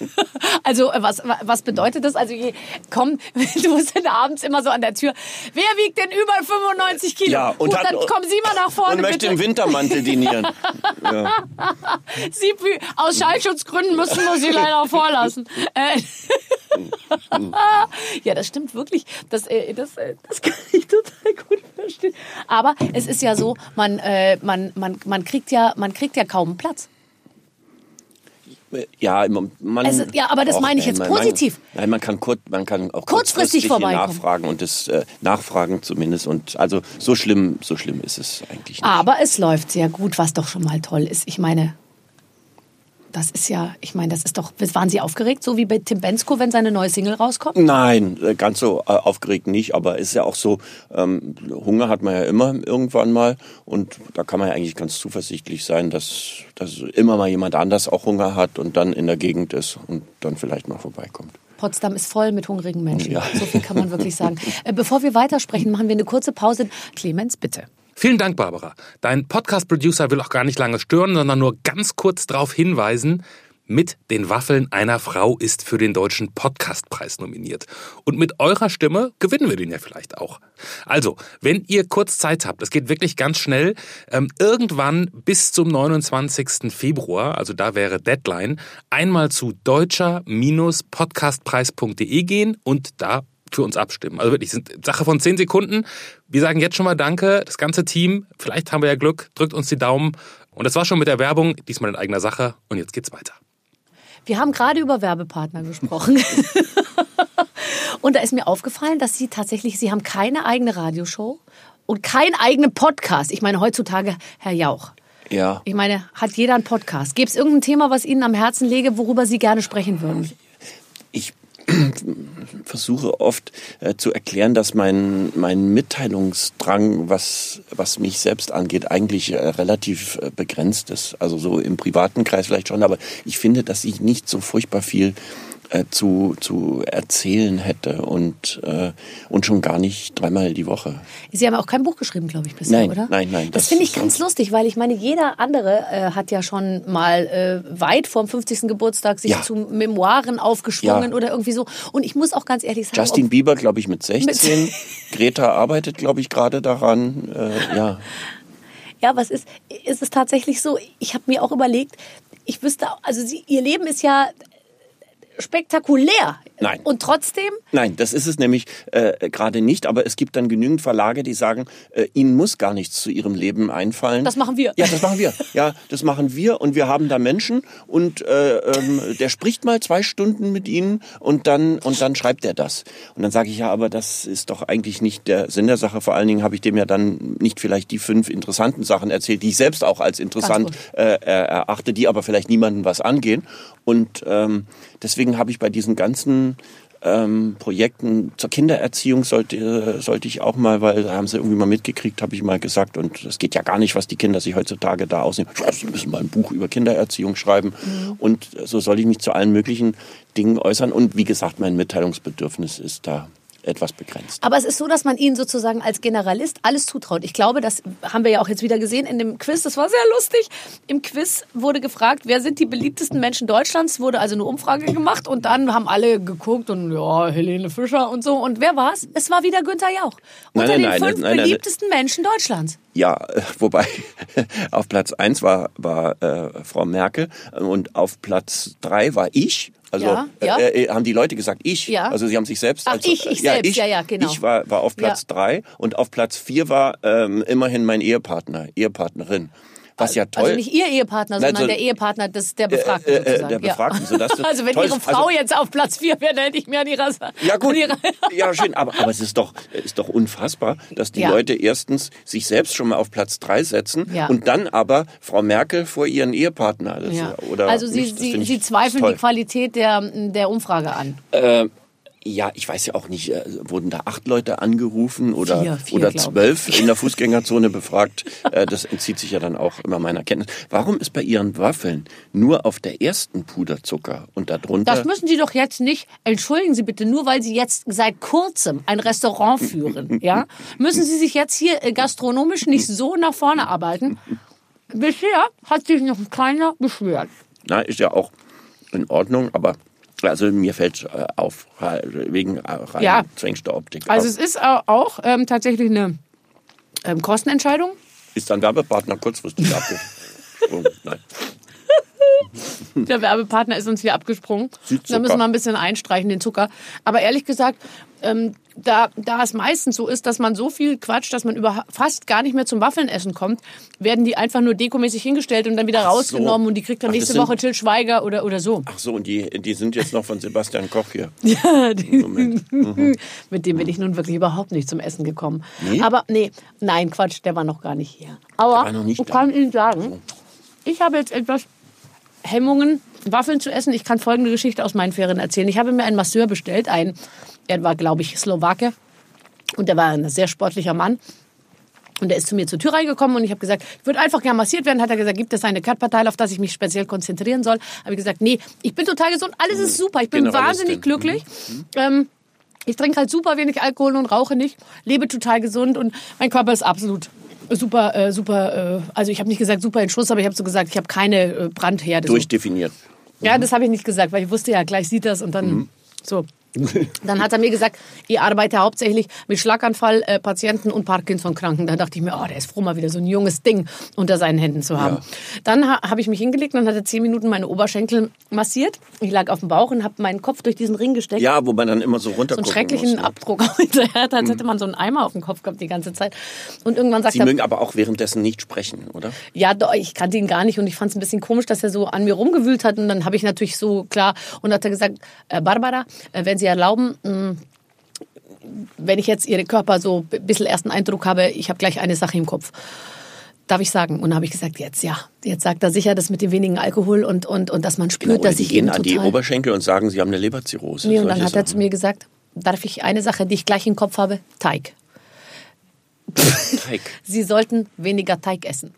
Also äh, was, was bedeutet das? Also je- komm, du bist dann abends immer so an der Tür. Wer wiegt denn über fünfundneunzig Kilo? Ja, und Gut, hat- dann kommen Sie mal nach vorne, Und möchte bitte. im Wintermantel dinieren. Ja. Sie, aus Schallschutzgründen müssen wir Sie leider vorlassen. Äh, ja, das stimmt wirklich. Das, äh, das, äh, das kann ich total gut verstehen. Aber es ist ja so, man, äh, man, man, man, kriegt ja, man kriegt ja kaum Platz. Ja, man, Es ist- ja, aber das meine ich jetzt man, positiv. Man, nein, man kann, kurz, man kann auch Kurzfristig kurzfristig vorbeikommen. nachfragen und das äh, nachfragen zumindest. Und also so schlimm, so schlimm ist es eigentlich nicht. Aber es läuft sehr gut, was doch schon mal toll ist. Ich meine, das ist ja, ich meine, das ist doch, waren Sie aufgeregt, so wie bei Tim Bendzko, wenn seine neue Single rauskommt? Nein, äh, ganz so äh, aufgeregt nicht, aber es ist ja auch so, ähm, Hunger hat man ja immer irgendwann mal und da kann man ja eigentlich ganz zuversichtlich sein, dass, dass immer mal jemand anders auch Hunger hat und dann in der Gegend ist und dann vielleicht mal vorbeikommt. Potsdam ist voll mit hungrigen Menschen. Ja. So viel kann man wirklich sagen. Äh, Bevor wir weitersprechen, machen wir eine kurze Pause. Clemens, bitte. Vielen Dank, Barbara. Dein Podcast-Producer will auch gar nicht lange stören, sondern nur ganz kurz darauf hinweisen, mit den Waffeln einer Frau ist für den Deutschen Podcastpreis nominiert. Und mit eurer Stimme gewinnen wir den ja vielleicht auch. Also, wenn ihr kurz Zeit habt, es geht wirklich ganz schnell, ähm, irgendwann bis zum neunundzwanzigsten Februar, also da wäre Deadline, einmal zu deutscher Podcastpreis punkt de gehen und da für uns abstimmen. Also wirklich, sind Sache von zehn Sekunden. Wir sagen jetzt schon mal Danke, das ganze Team. Vielleicht haben wir ja Glück, drückt uns die Daumen. Und das war schon mit der Werbung, diesmal in eigener Sache. Und jetzt geht's weiter. Wir haben gerade über Werbepartner gesprochen. Und da ist mir aufgefallen, dass Sie tatsächlich, Sie haben keine eigene Radioshow und keinen eigenen Podcast. Ich meine, heutzutage, Herr Jauch. Ja. Ich meine, hat jeder einen Podcast. Gäbe es irgendein Thema, was Ihnen am Herzen läge, worüber Sie gerne sprechen würden? Ich versuche oft äh, zu erklären, dass mein, mein Mitteilungsdrang, was, was mich selbst angeht, eigentlich äh, relativ äh, begrenzt ist. Also so im privaten Kreis vielleicht schon, aber ich finde, dass ich nicht so furchtbar viel äh, zu, zu erzählen hätte und, äh, und schon gar nicht dreimal die Woche. Sie haben auch kein Buch geschrieben, glaube ich, bisher, nein, oder? Nein, nein. Das, das finde ich ganz lustig, weil ich meine, jeder andere äh, hat ja schon mal äh, weit vorm fünfzigsten Geburtstag sich ja. zu Memoiren aufgeschwungen ja. oder irgendwie so. Und ich muss auch ganz ehrlich sagen... Justin Bieber, glaube ich, mit sechzehn. Greta arbeitet, glaube ich, gerade daran. Äh, ja. Ja, was ist, ist es tatsächlich so? Ich habe mir auch überlegt, ich wüsste, also sie, ihr Leben ist ja spektakulär. Nein. Und trotzdem? Nein, das ist es nämlich äh, gerade nicht. Aber es gibt dann genügend Verlage, die sagen, äh, ihnen muss gar nichts zu ihrem Leben einfallen. Das machen wir. Ja, das machen wir. Ja, das machen wir. Und wir haben da Menschen und äh, ähm, der spricht mal zwei Stunden mit ihnen und dann und dann schreibt er das. Und dann sage ich, ja, aber das ist doch eigentlich nicht der Sinn der Sache. Vor allen Dingen habe ich dem ja dann nicht vielleicht die fünf interessanten Sachen erzählt, die ich selbst auch als interessant äh, erachte, die aber vielleicht niemandem was angehen. Und ähm, deswegen habe ich bei diesen ganzen ähm, Projekten zur Kindererziehung sollte, sollte ich auch mal, weil da haben sie irgendwie mal mitgekriegt, habe ich mal gesagt, und es geht ja gar nicht, was die Kinder sich heutzutage da ausnehmen. Sie müssen mal ein Buch über Kindererziehung schreiben. Mhm. Und so soll ich mich zu allen möglichen Dingen äußern. Und wie gesagt, mein Mitteilungsbedürfnis ist da etwas begrenzt. Aber es ist so, dass man ihnen sozusagen als Generalist alles zutraut. Ich glaube, das haben wir ja auch jetzt wieder gesehen in dem Quiz. Das war sehr lustig. Im Quiz wurde gefragt, wer sind die beliebtesten Menschen Deutschlands? Wurde also eine Umfrage gemacht und dann haben alle geguckt und ja, Helene Fischer und so. Und wer war's? Es war wieder Günther Jauch. Unter nein, den nein, fünf nein, nein, beliebtesten nein. Menschen Deutschlands. Ja, wobei auf Platz eins war, war äh, Frau Merkel und auf Platz drei war ich. Also ja, ja. Äh, haben die Leute gesagt, ich. Ja. Also sie haben sich selbst... Ach, als, ich, ich ja, selbst, ich, ja, ja, genau. Ich war, war auf Platz ja. drei und auf Platz vier war ähm, immerhin mein Ehepartner, Ehepartnerin. Was ja toll. Also nicht Ihr Ehepartner, sondern Nein, so, der Ehepartner des, der Befragten äh, äh, sozusagen. Der Befragten. Ja. Sodass das also wenn toll Ihre ist. Frau also, jetzt auf Platz vier wäre, dann hätte ich mir an Ihrer... Ja gut, ihrer ja schön, aber, aber es ist doch, ist doch unfassbar, dass die ja. Leute erstens sich selbst schon mal auf Platz drei setzen ja. und dann aber Frau Merkel vor ihren Ehepartner. Das, ja. oder also Sie, nicht, Sie, Sie zweifeln toll. die Qualität der, der Umfrage an. Äh, Ja, ich weiß ja auch nicht, äh, wurden da acht Leute angerufen oder, vier, vier, oder zwölf in der Fußgängerzone befragt? Äh, das entzieht sich ja dann auch immer meiner Kenntnis. Warum ist bei Ihren Waffeln nur auf der ersten Puderzucker und darunter... Das müssen Sie doch jetzt nicht, entschuldigen Sie bitte, nur weil Sie jetzt seit kurzem ein Restaurant führen, ja, müssen Sie sich jetzt hier gastronomisch nicht so nach vorne arbeiten. Bisher hat sich noch keiner beschwert. Na, ist ja auch in Ordnung, aber... Also mir fällt äh, auf, wegen äh, rein ja. Zwängster-Optik. Also es ist auch ähm, tatsächlich eine ähm, Kostenentscheidung. Ist dein Werbepartner kurzfristig abgesprungen? Nein. Der Werbepartner ist uns hier abgesprungen. Da müssen wir ein bisschen einstreichen, den Zucker. Aber ehrlich gesagt, ähm, da, da es meistens so ist, dass man so viel quatscht, dass man über fast gar nicht mehr zum Waffelnessen kommt, werden die einfach nur dekomäßig hingestellt und dann wieder Ach rausgenommen so. und die kriegt dann Ach, nächste sind... Woche Till Schweiger oder, oder so. Ach so, und die, die sind jetzt noch von Sebastian Koch hier. Ja, die, mhm. mit dem bin ich nun wirklich überhaupt nicht zum Essen gekommen. Nee? Aber nee, nein, Quatsch, der war noch gar nicht hier. Aber war noch nicht ich da. kann Ihnen sagen, ich habe jetzt etwas Hemmungen, Waffeln zu essen. Ich kann folgende Geschichte aus meinen Ferien erzählen. Ich habe mir einen Masseur bestellt, ein, er war, glaube ich, Slowake. Und der war ein sehr sportlicher Mann. Und der ist zu mir zur Tür reingekommen und ich habe gesagt, ich würde einfach gerne massiert werden. Hat er gesagt, gibt es eine Körperteil, auf das ich mich speziell konzentrieren soll? Habe ich gesagt, nee, ich bin total gesund, alles ist super, ich bin wahnsinnig glücklich. Mhm. Ähm, ich trinke halt super wenig Alkohol und rauche nicht, lebe total gesund und mein Körper ist absolut super, äh, super, äh, also ich habe nicht gesagt super in Schuss, aber ich habe so gesagt, ich habe keine äh, Brandherde. Durchdefiniert. So. Ja, das habe ich nicht gesagt, weil ich wusste ja, gleich sieht das und dann mhm. so. Dann hat er mir gesagt, ich arbeite hauptsächlich mit Schlaganfall-Patienten und Parkinson-Kranken. Da dachte ich mir, oh, der ist froh, mal wieder so ein junges Ding unter seinen Händen zu haben. Ja. Dann ha- habe ich mich hingelegt und dann hat er zehn Minuten meine Oberschenkel massiert. Ich lag auf dem Bauch und habe meinen Kopf durch diesen Ring gesteckt. Ja, wo man dann immer so runter So einen schrecklichen muss, ne? Abdruck hinterher hat, als hätte man so einen Eimer auf dem Kopf gehabt die ganze Zeit. Und irgendwann sagt Sie er... mögen aber auch währenddessen nicht sprechen, oder? Ja, doch, ich kannte ihn gar nicht und ich fand es ein bisschen komisch, dass er so an mir rumgewühlt hat. Und dann habe ich natürlich so, klar, und dann hat er gesagt, äh, Barbara, äh, wenn Sie erlauben, mh, wenn ich jetzt Ihre Körper so ein bisschen ersten Eindruck habe, ich habe gleich eine Sache im Kopf. Darf ich sagen? Und dann habe ich gesagt, jetzt ja. Jetzt sagt er sicher, das mit dem wenigen Alkohol und, und, und dass man spürt, Genau, dass ich die gehen ihn an total... die Oberschenkel und sagen, Sie haben eine Leberzirrhose. Nee, und dann hat Sachen. er zu mir gesagt, darf ich eine Sache, die ich gleich im Kopf habe? Teig. Teig. Sie sollten weniger Teig essen.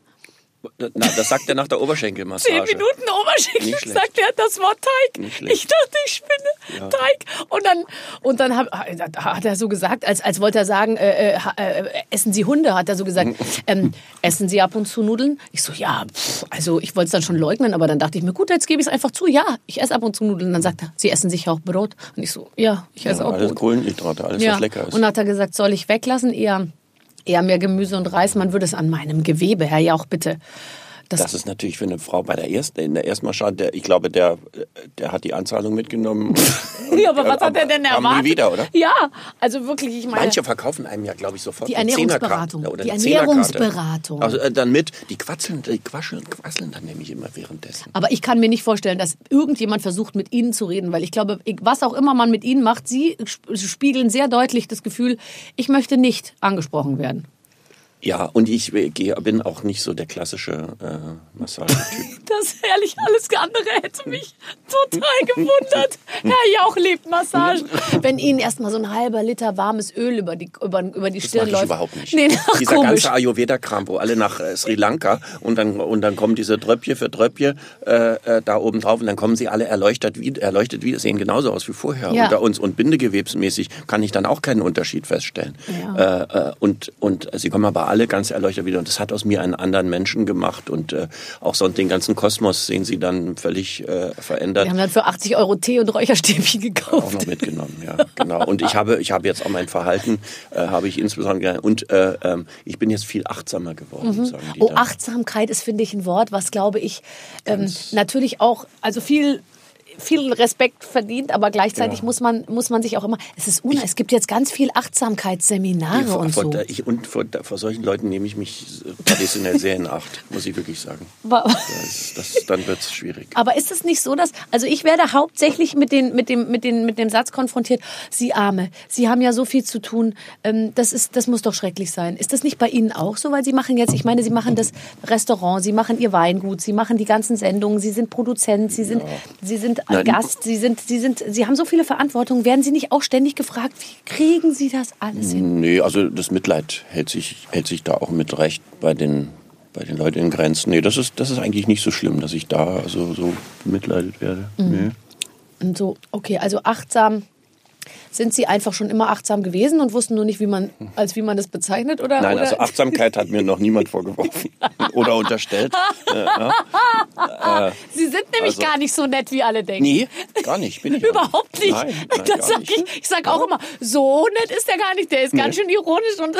Na, das sagt er nach der Oberschenkelmassage. Zehn Minuten Oberschenkel, Nicht schlecht. sagt er das Wort Teig. Nicht schlecht. Ich dachte, ich spinne. Ja. Teig. Und dann, und dann hat, hat er so gesagt, als, als wollte er sagen, äh, äh, essen Sie Hunde, hat er so gesagt, ähm, essen Sie ab und zu Nudeln? Ich so, ja, pff, also ich wollte es dann schon leugnen, aber dann dachte ich mir, gut, jetzt gebe ich es einfach zu, ja, ich esse ab und zu Nudeln. Und dann sagt er, Sie essen sicher auch Brot? Und ich so, ja, ich esse Ja, auch alles Brot. Kohlenhydrate, alles Ja. was lecker ist. Und dann hat er gesagt, soll ich weglassen? Eher, eher mehr Gemüse und Reis, man würde es an meinem Gewebe, Herr Jauch, bitte. Das, Das ist natürlich für eine Frau bei der ersten, in der Erstmarschade, der, ich glaube, der, der hat die Anzahlung mitgenommen. Und, ja, aber was hat er denn kam erwartet? nie wieder, oder? Ja, also wirklich, ich meine... Manche verkaufen einem ja, glaube ich, sofort Die eine Ernährungsberatung. Zehnerkarte oder Die eine Zehnerkarte. Ernährungsberatung. Also äh, dann mit, die quatschen, die quasseln, quasseln dann nämlich immer währenddessen. Aber ich kann mir nicht vorstellen, dass irgendjemand versucht, mit Ihnen zu reden, weil ich glaube, was auch immer man mit Ihnen macht, Sie spiegeln sehr deutlich das Gefühl, ich möchte nicht angesprochen werden. Ja, und ich gehe, bin auch nicht so der klassische äh, Massagetyp. Das ehrlich, alles andere hätte mich total gewundert. Herr Jauch liebt Massagen. Wenn Ihnen erstmal so ein halber Liter warmes Öl über die, über, über die Das Stirn mache ich läuft. überhaupt nicht. Nee, ach, Dieser komisch. ganze Ayurveda-Kram, wo alle nach äh, Sri Lanka und dann, und dann kommen diese Tröpfchen für Tröpfchen äh, äh, da oben drauf und dann kommen sie alle erleuchtet wieder, erleuchtet wieder, sehen genauso aus wie vorher Ja. unter uns. Und bindegewebsmäßig kann ich dann auch keinen Unterschied feststellen. Ja. Äh, äh, und, und sie kommen aber alle ganz erleuchtet wieder und das hat aus mir einen anderen Menschen gemacht und äh, auch so den ganzen Kosmos sehen sie dann völlig äh, verändert. Wir haben dann für achtzig Euro Tee und Räucherstäbchen gekauft. Auch noch mitgenommen, ja, genau. Und ich habe, ich habe jetzt auch mein Verhalten, äh, habe ich insbesondere, und äh, ähm, ich bin jetzt viel achtsamer geworden, Mhm. sagen die Oh, da. Achtsamkeit ist, finde ich, ein Wort, was, glaube ich, ähm, natürlich auch, also viel... viel Respekt verdient, aber gleichzeitig Ja. muss man muss man sich auch immer. Es ist una, es gibt jetzt ganz viel Achtsamkeitsseminare vor, und vor, so. da- ich, und vor, da- vor solchen Leuten nehme ich mich traditionell sehr in Acht, muss ich wirklich sagen. Aber, Das, das, dann wird es schwierig. aber ist es nicht so, dass also ich werde hauptsächlich mit den mit dem mit den mit dem Satz konfrontiert: Sie Arme, Sie haben ja so viel zu tun. Ähm, das ist das muss doch schrecklich sein. Ist das nicht bei Ihnen auch so? Weil Sie machen jetzt, ich meine, Sie machen das Restaurant, Sie machen Ihr Weingut, Sie machen die ganzen Sendungen, Sie sind Produzent, Sie sind Sie sind Nein. Gast, Sie sind Sie sind Sie haben so viele Verantwortungen. Werden Sie nicht auch ständig gefragt, wie kriegen Sie das alles hin? Nee, also das Mitleid hält sich, hält sich da auch mit Recht bei den, bei den Leuten in Grenzen. Nee, das ist, das ist eigentlich nicht so schlimm, dass ich da also so bemitleidet werde. Mhm. Nee. Und so, okay, also achtsam. Sind Sie einfach schon immer achtsam gewesen und wussten nur nicht, wie man, als wie man das bezeichnet? Oder, Nein, oder? also Achtsamkeit hat mir noch niemand vorgeworfen oder unterstellt. Äh, ja. Sie sind nämlich also- gar nicht so nett, wie alle denken. Nee, gar nicht. Bin ich auch Überhaupt nicht. Nein, nein, das gar sag nicht. ich ich sage auch immer, so nett ist der gar nicht. Der ist ganz schön ironisch. Und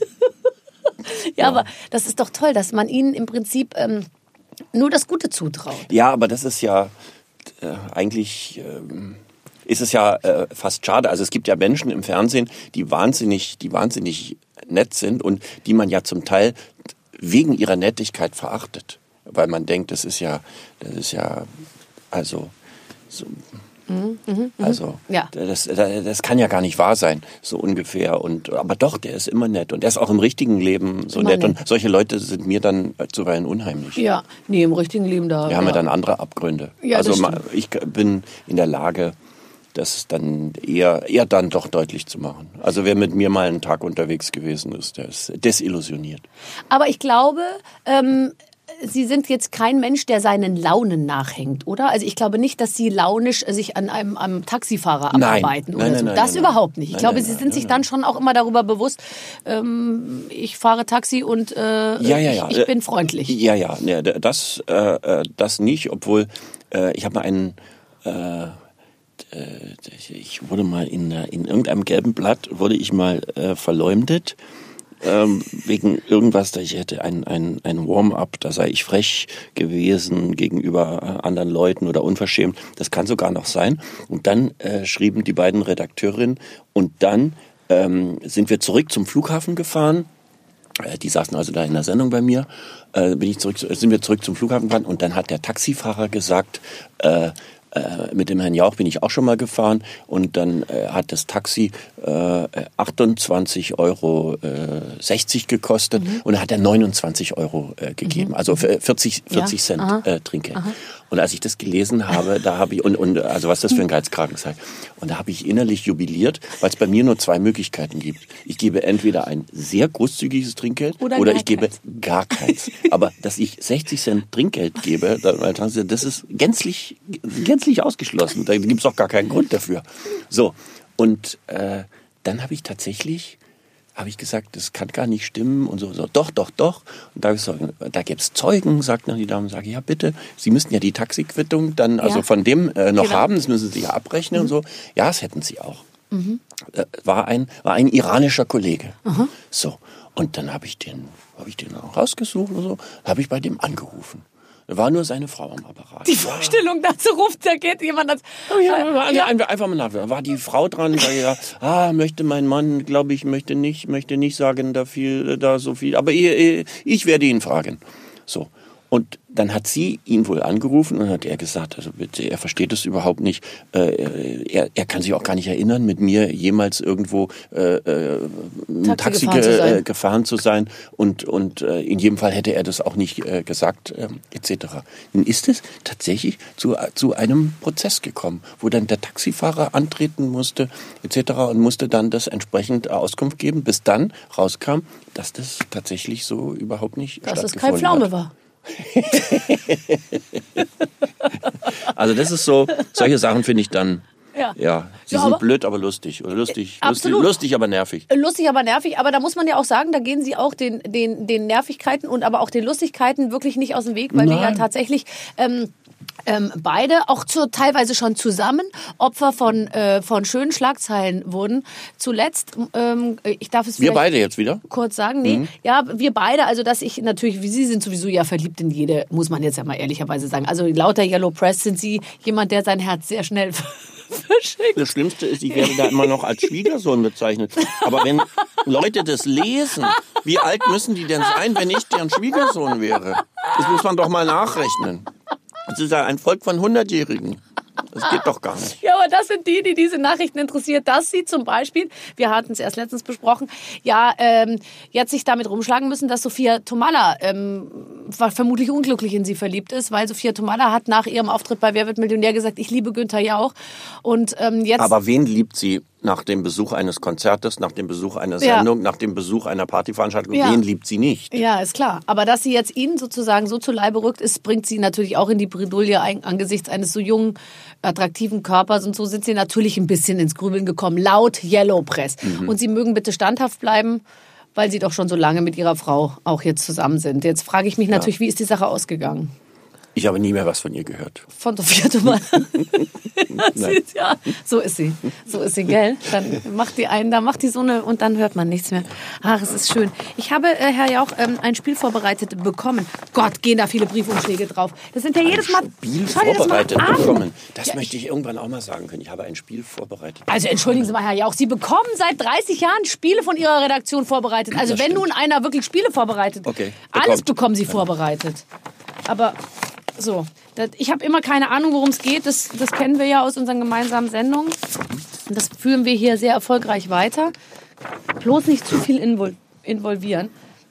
ja, aber das ist doch toll, dass man ihnen im Prinzip ähm, nur das Gute zutraut. Ja, aber das ist ja äh, eigentlich... Ähm, ist es ja äh, fast schade. Also es gibt ja Menschen im Fernsehen, die wahnsinnig, die wahnsinnig nett sind und die man ja zum Teil wegen ihrer Nettigkeit verachtet, weil man denkt, das ist ja, das ist ja, also, so, Mhm, mh, also ja. das, das, das kann ja gar nicht wahr sein, so ungefähr. Und aber doch, der ist immer nett und er ist auch im richtigen Leben so Immer nett. nett. Und solche Leute sind mir dann zuweilen unheimlich. Ja, nee, im richtigen Leben da. Wir haben ja ja. dann andere Abgründe. Ja, das also ma- stimmt. ich bin in der Lage, das dann eher, eher dann doch deutlich zu machen. Also wer mit mir mal einen Tag unterwegs gewesen ist, der ist desillusioniert. Aber ich glaube, ähm, Sie sind jetzt kein Mensch, der seinen Launen nachhängt, oder? Also ich glaube nicht, dass Sie launisch sich an einem, einem Taxifahrer Nein. abarbeiten Nein, oder nein, so. nein, Das nein, überhaupt nicht. Ich nein, glaube, nein, Sie nein, sind nein, sich nein. dann schon auch immer darüber bewusst, ähm, ich fahre Taxi und äh, Ja, ja, ja. Ich, ich bin freundlich. Ja, ja, ne, das, äh, das nicht, obwohl äh, ich habe mal einen, äh, äh, ich wurde mal in, in irgendeinem gelben Blatt, wurde ich mal äh, verleumdet. Ähm, wegen irgendwas, da ich hätte ein, ein, ein Warm-up, da sei ich frech gewesen gegenüber äh, anderen Leuten oder unverschämt. Das kann sogar noch sein. Und dann äh, schrieben die beiden Redakteurinnen und dann ähm, sind wir zurück zum Flughafen gefahren. Äh, die saßen also da in der Sendung bei mir. Äh, bin ich zurück, sind wir zurück zum Flughafen gefahren und dann hat der Taxifahrer gesagt, äh, mit dem Herrn Jauch bin ich auch schon mal gefahren und dann äh, hat das Taxi äh, achtundzwanzig Euro sechzig gekostet mhm. und dann hat er neunundzwanzig Euro äh, gegeben, mhm. also vierzig, vierzig ja. Cent äh, Trinkgeld. Aha. Und als ich das gelesen habe, da habe ich, und, und also was das für ein Geizkragen sei, und da habe ich innerlich jubiliert, weil es bei mir nur zwei Möglichkeiten gibt. Ich gebe entweder ein sehr großzügiges Trinkgeld oder, oder ich gebe gar keins. Aber dass ich sechzig Cent Trinkgeld gebe, das ist gänzlich, gänzlich ausgeschlossen. Da gibt es auch gar keinen Grund dafür. So, und äh, dann habe ich tatsächlich... habe ich gesagt, das kann gar nicht stimmen und so, so doch, doch, doch. Und da, so, da gäbe es Zeugen, sagt dann die Dame, sage ich, ja bitte, Sie müssten ja die Taxiquittung dann, also ja. von dem äh, noch genau. haben, das müssen Sie ja abrechnen mhm. und so. Ja, das hätten Sie auch. Mhm. Äh, war, ein, war ein iranischer Kollege. Mhm. So, und dann habe ich den, habe ich den auch rausgesucht und so, habe ich bei dem angerufen. Da war nur seine Frau am Apparat. Die Vorstellung, dazu ruft, da geht jemand ans... Oh ja, ja. Einfach mal nach. War die Frau dran, da ja, ah, möchte mein Mann, glaube ich, möchte nicht, möchte nicht sagen, da viel, da so viel. Aber ich, ich werde ihn fragen. So. Und dann hat sie ihn wohl angerufen und hat er gesagt, also bitte, er versteht es überhaupt nicht. Äh, er, er kann sich auch gar nicht erinnern, mit mir jemals irgendwo äh, im Taxi, Taxi ge, zu äh, gefahren zu sein. Und, und äh, in jedem Fall hätte er das auch nicht äh, gesagt, äh, et cetera. Nun ist es tatsächlich zu, zu einem Prozess gekommen, wo dann der Taxifahrer antreten musste, et cetera und musste dann das entsprechend Auskunft geben, bis dann rauskam, dass das tatsächlich so überhaupt nicht dass stattgefunden es kein Pflaume hat. war. Also das ist so, solche Sachen finde ich dann, ja, ja sie ja, sind aber, blöd, aber lustig. Oder lustig, absolut. lustig, lustig, aber nervig. Lustig, aber nervig. Aber da muss man ja auch sagen, da gehen sie auch den, den, den Nervigkeiten und aber auch den Lustigkeiten wirklich nicht aus dem Weg, weil Nein. wir ja tatsächlich... Ähm, Ähm, beide auch zu, teilweise schon zusammen Opfer von, äh, von schönen Schlagzeilen wurden. Zuletzt, ähm, ich darf es wir beide jetzt wieder kurz sagen, nee, mhm. ja, wir beide, also dass ich natürlich, wie Sie sind sowieso ja verliebt in jede, muss man jetzt ja mal ehrlicherweise sagen. Also lauter Yellow Press sind Sie jemand, der sein Herz sehr schnell verschickt. Das Schlimmste ist, ich werde da immer noch als Schwiegersohn bezeichnet. Aber wenn Leute das lesen, wie alt müssen die denn sein, wenn ich deren Schwiegersohn wäre? Das muss man doch mal nachrechnen. Das ist ja ein Volk von Hundertjährigen. Das geht doch gar nicht. Ja, aber das sind die, die diese Nachrichten interessiert, dass sie zum Beispiel, wir hatten es erst letztens besprochen, ja, ähm, jetzt sich damit rumschlagen müssen, dass Sophia Tomalla ähm, vermutlich unglücklich in sie verliebt ist, weil Sophia Tomalla hat nach ihrem Auftritt bei Wer wird Millionär gesagt, ich liebe Günther Jauch. Und ähm, jetzt. Aber wen liebt sie? Nach dem Besuch eines Konzertes, nach dem Besuch einer Sendung, ja. nach dem Besuch einer Partyveranstaltung, ja. wen liebt sie nicht? Ja, ist klar. Aber dass sie jetzt ihn sozusagen so zu Leibe rückt, ist, bringt sie natürlich auch in die Bredouille angesichts eines so jungen, attraktiven Körpers. Und so sind sie natürlich ein bisschen ins Grübeln gekommen, laut Yellow Press. Mhm. Und sie mögen bitte standhaft bleiben, weil sie doch schon so lange mit ihrer Frau auch jetzt zusammen sind. Jetzt frage ich mich natürlich, ja. wie ist die Sache ausgegangen? Ich habe nie mehr was von ihr gehört. Von Sophia Tomalla. Ja, so ist sie. So ist sie, gell? Dann macht die einen, da macht die so eine und dann hört man nichts mehr. Ach, es ist schön. Ich habe, äh, Herr Jauch, ähm, ein Spiel vorbereitet bekommen. Gott, gehen da viele Briefumschläge drauf. Das sind ja ein jedes Mal... Spiel vorbereitet das bekommen. Das ja, möchte ich irgendwann auch mal sagen können. Ich habe ein Spiel vorbereitet. Also entschuldigen Sie mal, Herr Jauch, Sie bekommen seit dreißig Jahren Spiele von Ihrer Redaktion vorbereitet. Also das wenn stimmt. nun einer wirklich Spiele vorbereitet, okay, alles bekommen Sie vorbereitet. Aber... So, das, ich habe immer keine Ahnung, worum es geht. Das, das kennen wir ja aus unseren gemeinsamen Sendungen. Und das führen wir hier sehr erfolgreich weiter. Bloß nicht zu viel invol- involvieren.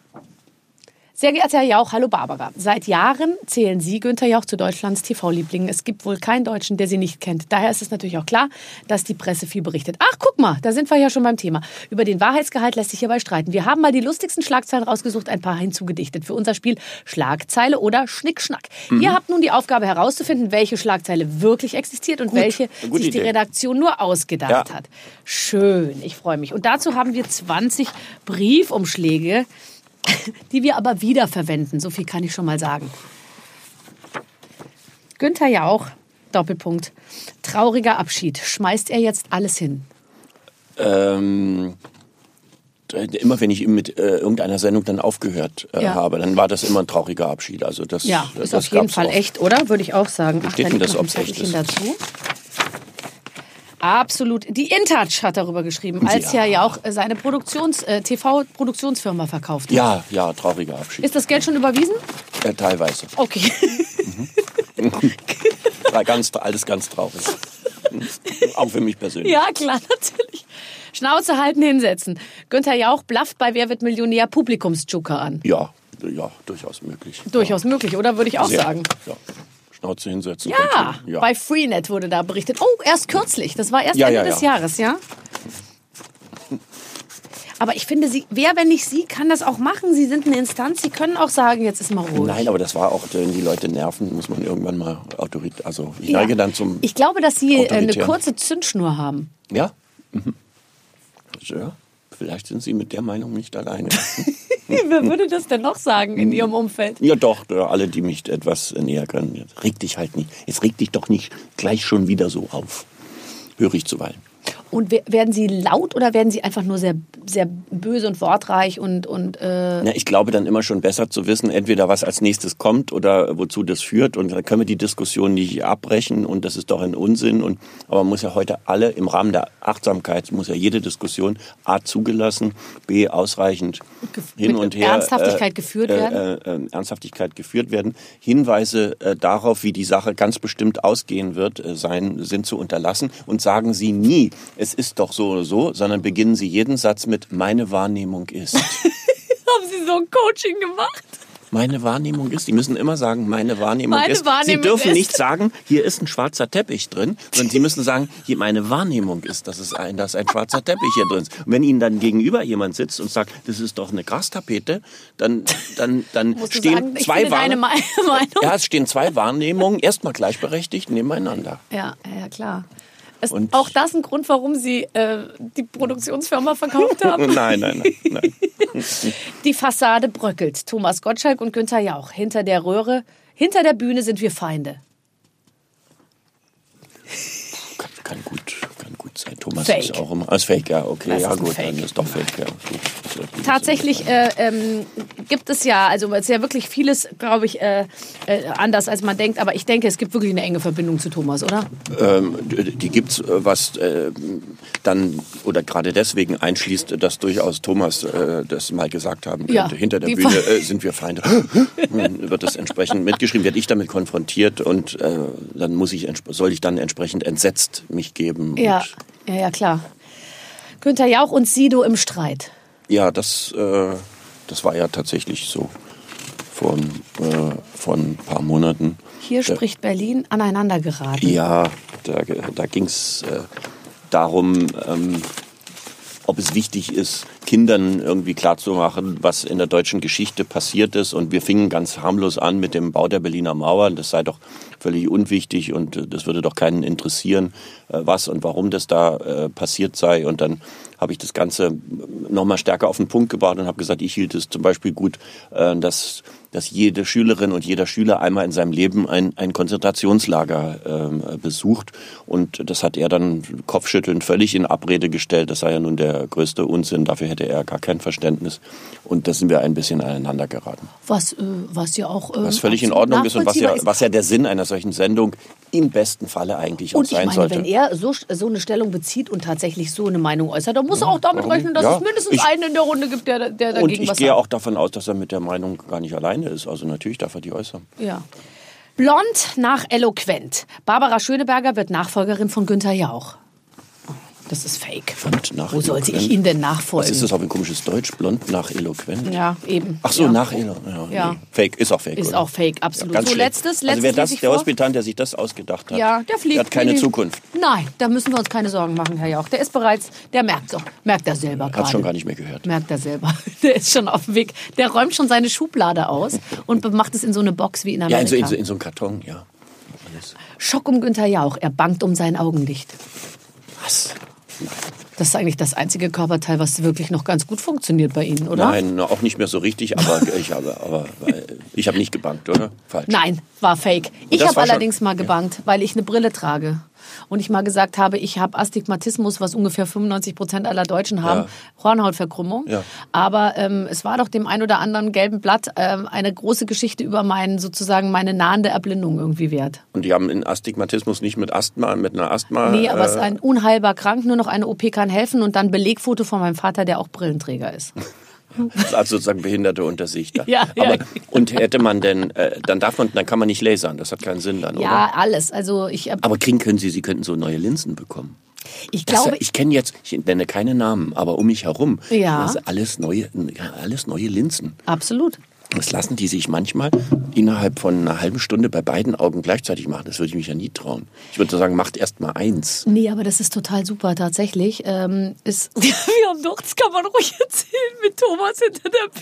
Sehr geehrter Herr Jauch, hallo Barbara. Seit Jahren zählen Sie, Günther Jauch, zu Deutschlands T V-Lieblingen. Es gibt wohl keinen Deutschen, der Sie nicht kennt. Daher ist es natürlich auch klar, dass die Presse viel berichtet. Ach, guck mal, da sind wir ja schon beim Thema. Über den Wahrheitsgehalt lässt sich hierbei streiten. Wir haben mal die lustigsten Schlagzeilen rausgesucht, ein paar hinzugedichtet für unser Spiel Schlagzeile oder Schnickschnack. Mhm. Ihr habt nun die Aufgabe herauszufinden, welche Schlagzeile wirklich existiert und Gut, welche sich die Redaktion nur ausgedacht ja. hat. Schön, ich freue mich. Und dazu haben wir zwanzig Briefumschläge, die wir aber wiederverwenden. So viel kann ich schon mal sagen. Günther Jauch, Doppelpunkt. Trauriger Abschied. Schmeißt er jetzt alles hin? Ähm, immer wenn ich mit äh, irgendeiner Sendung dann aufgehört äh, Ja. habe, dann war das immer ein trauriger Abschied. Also das, Ja, ist das auf jeden gab's Fall auch. echt, oder? Würde ich auch sagen. Ach, Steht da denn liegt das, noch ein ob's echt Zettelchen ist? dazu. Absolut. Die InTouch hat darüber geschrieben, als Ja. er ja auch seine Produktions, äh, T V-Produktionsfirma verkauft hat. Ja, ja, trauriger Abschied. Ist das Geld schon überwiesen? Äh, teilweise. Okay. War ganz, alles ganz traurig. Auch für mich persönlich. Ja, klar, natürlich. Schnauze halten, hinsetzen. Günther Jauch blafft bei Wer wird Millionär Publikumsjoker an. Ja, ja, durchaus möglich. Durchaus möglich, oder? Würde ich auch Sehr. sagen. Ja. Schnauze hinsetzen. Ja, könnte- ja. bei Freenet wurde da berichtet. Oh, erst kürzlich. Das war erst Ja, Ende ja, des ja. Jahres, ja? Aber ich finde, Sie, wer, wenn nicht Sie, kann das auch machen. Sie sind eine Instanz, Sie können auch sagen, jetzt ist mal ruhig. Nein, aber das war auch, wenn die Leute nerven, muss man irgendwann mal Autorität. Also ich Ja. neige dann zum. Ich glaube, dass Sie äh, eine Autoritär. kurze Zündschnur haben. Ja? Mhm. Ja. Vielleicht sind Sie mit der Meinung nicht alleine. Wer würde das denn noch sagen in Ihrem Umfeld? Ja doch, ja, alle, die mich etwas näher können. Jetzt reg dich halt nicht. Jetzt reg dich doch nicht gleich schon wieder so auf. Höre ich zuweilen. Und we- werden Sie laut oder werden Sie einfach nur sehr, sehr böse und wortreich und... und äh Ja, ich glaube dann immer schon besser zu wissen, entweder was als nächstes kommt oder wozu das führt. Und dann können wir die Diskussion nicht abbrechen und das ist doch ein Unsinn. Und, aber man muss ja heute alle im Rahmen der Achtsamkeit, muss ja jede Diskussion A zugelassen, B ausreichend hin mit und her. Ernsthaftigkeit geführt werden? Äh, äh, Ernsthaftigkeit geführt werden. Hinweise äh, darauf, wie die Sache ganz bestimmt ausgehen wird, äh, sein, sind zu unterlassen. Und sagen Sie nie, es ist doch so oder so, sondern beginnen Sie jeden Satz mit meine Wahrnehmung ist. Haben Sie so ein Coaching gemacht? Meine Wahrnehmung ist, die müssen immer sagen, meine Wahrnehmung Meine ist. Wahrnehmung Sie dürfen ist. nicht sagen, hier ist ein schwarzer Teppich drin, sondern Sie müssen sagen, hier meine Wahrnehmung ist, dass es ein, dass ein schwarzer Teppich hier drin ist. Und wenn Ihnen dann gegenüber jemand sitzt und sagt, das ist doch eine Grastapete, dann, dann, dann Musst du stehen sagen, ich zwei finde deine Wahrnehmungen. Me- Meinung. Ja, es stehen zwei Wahrnehmungen, erstmal gleichberechtigt nebeneinander. Ja, ja, klar. Ist Und- auch das ein Grund, warum Sie äh, die Produktionsfirma verkauft haben? Nein, nein, nein, nein. Die Fassade bröckelt. Thomas Gottschalk und Günther Jauch. Hinter der Röhre, hinter der Bühne sind wir Feinde. Kann, kann gut, kann gut sein. Thomas Fake. ist auch immer. Als Fake, ja, okay, Das ja ist ein gut, Fake. dann ist doch Fake, ja. Gut. Tatsächlich äh, ähm, gibt es ja, also es ist ja wirklich vieles, glaube ich, äh, äh, anders als man denkt. Aber ich denke, es gibt wirklich eine enge Verbindung zu Thomas, oder? Ähm, die gibt's, äh, was äh, dann oder gerade deswegen einschließt, dass durchaus Thomas äh, das mal gesagt haben könnte. Ja, Hinter der die Bühne Fa- äh, sind wir Feinde. Dann wird das entsprechend mitgeschrieben, werde ich damit konfrontiert und äh, dann muss ich entsp- soll ich dann entsprechend entsetzt mich geben. Ja, Und, ja, ja, klar. Günther Jauch und Sido im Streit. ja, das äh, das war ja tatsächlich so vor, äh, vor ein paar Monaten. Hier Da- spricht Berlin aneinander geraten. Ja, da, da ging es äh, darum, ähm, ob es wichtig ist, Kindern irgendwie klarzumachen, was in der deutschen Geschichte passiert ist. Und wir fingen ganz harmlos an mit dem Bau der Berliner Mauer. Das sei doch völlig unwichtig und äh, das würde doch keinen interessieren, äh, was und warum das da äh, passiert sei. Und dann habe ich das Ganze noch mal stärker auf den Punkt gebracht und habe gesagt, ich hielt es zum Beispiel gut, äh, dass dass jede Schülerin und jeder Schüler einmal in seinem Leben ein, ein Konzentrationslager äh, besucht. Und das hat er dann kopfschüttelnd völlig in Abrede gestellt. Das sei ja nun der größte Unsinn. Dafür hätte er gar kein Verständnis. Und da sind wir ein bisschen aneinander geraten. Was, äh, was ja auch. Äh, Was völlig in absolut Ordnung ist und was ja, nachvollziehbar was ja der Sinn einer solchen Sendung im besten Falle eigentlich auch Und ich sein meine, sollte. wenn er so, so eine Stellung bezieht und tatsächlich so eine Meinung äußert, dann muss er auch damit warum rechnen, dass nicht? es Ja, mindestens ich- einen in der Runde gibt, der, der Und dagegen ich was gehe sagt. auch davon aus, dass er mit der Meinung gar nicht alleine ist. Also natürlich darf er die äußern. Ja. Blond nach eloquent. Barbara Schöneberger wird Nachfolgerin von Günther Jauch. Das ist fake. Blond nach Wo sollte ich eloquent. ihn denn nachfolgen? Was ist das auch ein komisches Deutsch? Blond nach eloquent? Ja, eben. Ach so, ja. nach Elo. Ja, Ja. Nee. Fake, ist auch fake. Ist oder? auch fake, absolut. Ganz so, schlecht. letztes, letztes Also wer das, lese ich der vor. Hospitant, der sich das ausgedacht hat, Ja, der fliegt. der hat keine in die- Zukunft. Nein, da müssen wir uns keine Sorgen machen, Herr Jauch. Der ist bereits, der merkt so, merkt er selber gerade. Hat schon gar nicht mehr gehört. Merkt er selber. Der ist schon auf dem Weg. Der räumt schon seine Schublade aus und macht es in so eine Box wie in Ja, Amerika. in so, in, so, in so einem Karton, ja. Alles. Schock um Günther Jauch. Er bangt um sein Augenlicht. Was? Nein. Das ist eigentlich das einzige Körperteil, was wirklich noch ganz gut funktioniert bei Ihnen, oder? Nein, auch nicht mehr so richtig, aber ich habe, aber, ich habe nicht gebankt, oder? Falsch. Nein, war fake. Ich das habe war allerdings schon- mal gebankt, weil ich eine Brille trage. Und ich mal gesagt habe, ich habe Astigmatismus, was ungefähr fünfundneunzig Prozent aller Deutschen haben, Ja. Hornhautverkrümmung. Ja. Aber ähm, es war doch dem ein oder anderen gelben Blatt ähm, eine große Geschichte über meinen, sozusagen meine nahende Erblindung irgendwie wert. Und die haben einen Astigmatismus nicht mit Asthma, mit einer Asthma. Nee, aber es ist äh, ein unheilbar krank, nur noch eine O P kann helfen und dann Belegfoto von meinem Vater, der auch Brillenträger ist. also sozusagen Behinderte unter sich. Da. Ja, ja. Aber, und hätte man denn, äh, dann darf man, dann kann man nicht lasern, das hat keinen Sinn dann, Ja, oder? alles. Also ich, äh, Aber kriegen können Sie, Sie könnten so neue Linsen bekommen. ich Das, glaube, ich kenne jetzt, ich nenne keine Namen, aber um mich herum, Ja. das sind alles neue, alles neue Linsen. absolut. Das lassen die sich manchmal innerhalb von einer halben Stunde bei beiden Augen gleichzeitig machen. Das würde ich mich ja nie trauen. Ich würde sagen, macht erst mal eins. Nee, aber das ist total super, tatsächlich. Ähm, ist, wir haben doch, das kann man ruhig erzählen, mit Thomas hinter der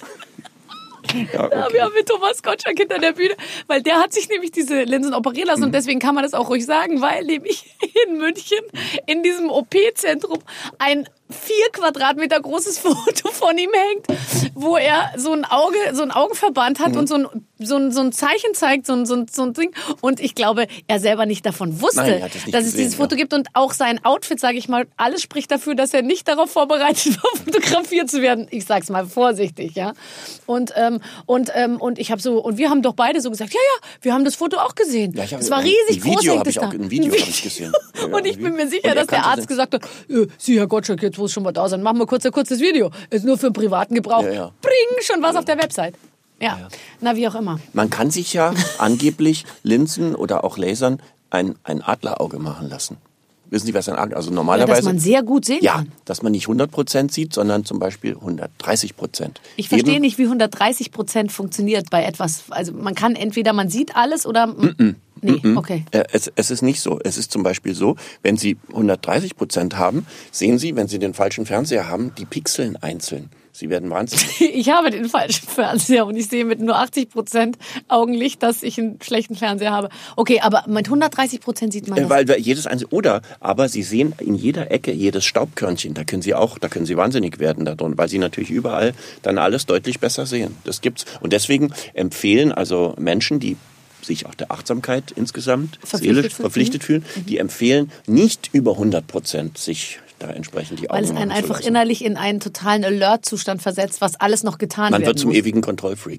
Bühne. Ja, Ja, okay. wir haben mit Thomas Gottschalk hinter der Bühne, weil der hat sich nämlich diese Linsen operieren lassen und deswegen kann man das auch ruhig sagen, weil nämlich in München in diesem O P-Zentrum ein vier Quadratmeter großes Foto von ihm hängt, wo er so ein Auge, so ein Augenverband hat und so ein, so ein, so ein Zeichen zeigt, so ein, so ein, so ein Ding. Und ich glaube, er selber nicht davon wusste, Nein, er hat es nicht dass es gesehen, dieses Foto ja. gibt und auch sein Outfit, sage ich mal, alles spricht dafür, dass er nicht darauf vorbereitet war, fotografiert zu werden. Ich sag's mal vorsichtig, ja. Und ähm, und ähm, und ich habe so und wir haben doch beide so gesagt, ja ja, wir haben das Foto auch gesehen. Ja, ich hab- es war ein riesig Video groß, hängt hab es ich da. auch- ein Video hab ich gesehen. Ja, ja, und ich ein bin mir Video. sicher, Und er dass der kannte Arzt das. gesagt hat, äh, Sie Herr Gottschalk, jetzt muss schon mal da sein, machen wir kurz ein kurzes Video. Ist nur für privaten Gebrauch. Ja, ja. Bring schon was auf der Website. Ja. ja, na wie auch immer. Man kann sich ja angeblich Linsen oder auch Lasern ein, ein Adlerauge machen lassen. Wissen Sie, was ein Adler, also Ja, normalerweise... dass man sehr gut sehen Ja, kann. dass man nicht hundert Prozent sieht, sondern zum Beispiel hundertdreißig Prozent. Ich verstehe nicht, wie hundertdreißig Prozent funktioniert bei etwas. Also man kann entweder, man sieht alles oder... Mm, nee, okay. Äh, Es, es ist nicht so. Es ist zum Beispiel so, wenn Sie hundertdreißig Prozent haben, sehen Sie, wenn Sie den falschen Fernseher haben, die Pixeln einzeln. Sie werden wahnsinnig. Ich habe den falschen Fernseher und ich sehe mit nur achtzig Prozent Augenlicht, dass ich einen schlechten Fernseher habe. Okay, aber mit hundertdreißig Prozent sieht man Äh, das. Weil weil jedes einzelne, oder, aber Sie sehen in jeder Ecke jedes Staubkörnchen, da können Sie auch, da können Sie wahnsinnig werden da drin, weil Sie natürlich überall dann alles deutlich besser sehen. Das gibt's. Und deswegen empfehlen also Menschen, die sich auch der Achtsamkeit insgesamt Verpflichtet seelisch fühlen. verpflichtet fühlen, die empfehlen nicht über hundert Prozent sich da entsprechend die Augen Weil es einen machen zu einfach lassen. innerlich in einen totalen Alert-Zustand versetzt, was alles noch getan Man werden wird zum muss. ewigen Kontrollfreak.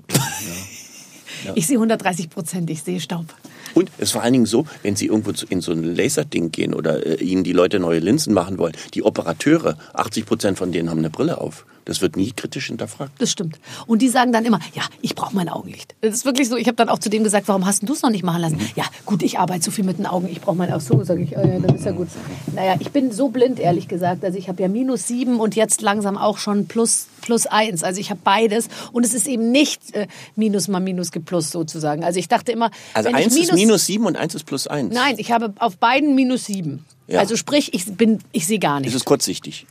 Ich sehe hundertdreißig Prozent, ich sehe Staub. Und es ist vor allen Dingen so, wenn Sie irgendwo zu- in so ein Laserding gehen oder äh, Ihnen die Leute neue Linsen machen wollen, die Operateure, achtzig Prozent von denen haben eine Brille auf. Das wird nie kritisch hinterfragt. Das stimmt. Und die sagen dann immer, ja, ich brauche mein Augenlicht. Das ist wirklich so. Ich habe dann auch zu dem gesagt, warum hast du es noch nicht machen lassen? Mhm. Ja, gut, ich arbeite so viel mit den Augen, ich brauche mein Auge. So, sage ich, oh ja, dann ist ja gut. Naja, ich bin so blind, ehrlich gesagt. Also ich habe ja minus sieben und jetzt langsam auch schon plus, plus eins. Also ich habe beides. Und es ist eben nicht äh, minus mal minus gibt plus sozusagen. Also ich dachte immer, Also wenn ich eins minus, ist minus sieben und eins ist plus eins. Nein, ich habe auf beiden minus sieben. Ja. Also sprich, ich bin, ich sehe gar Es nichts. ist kurzsichtig.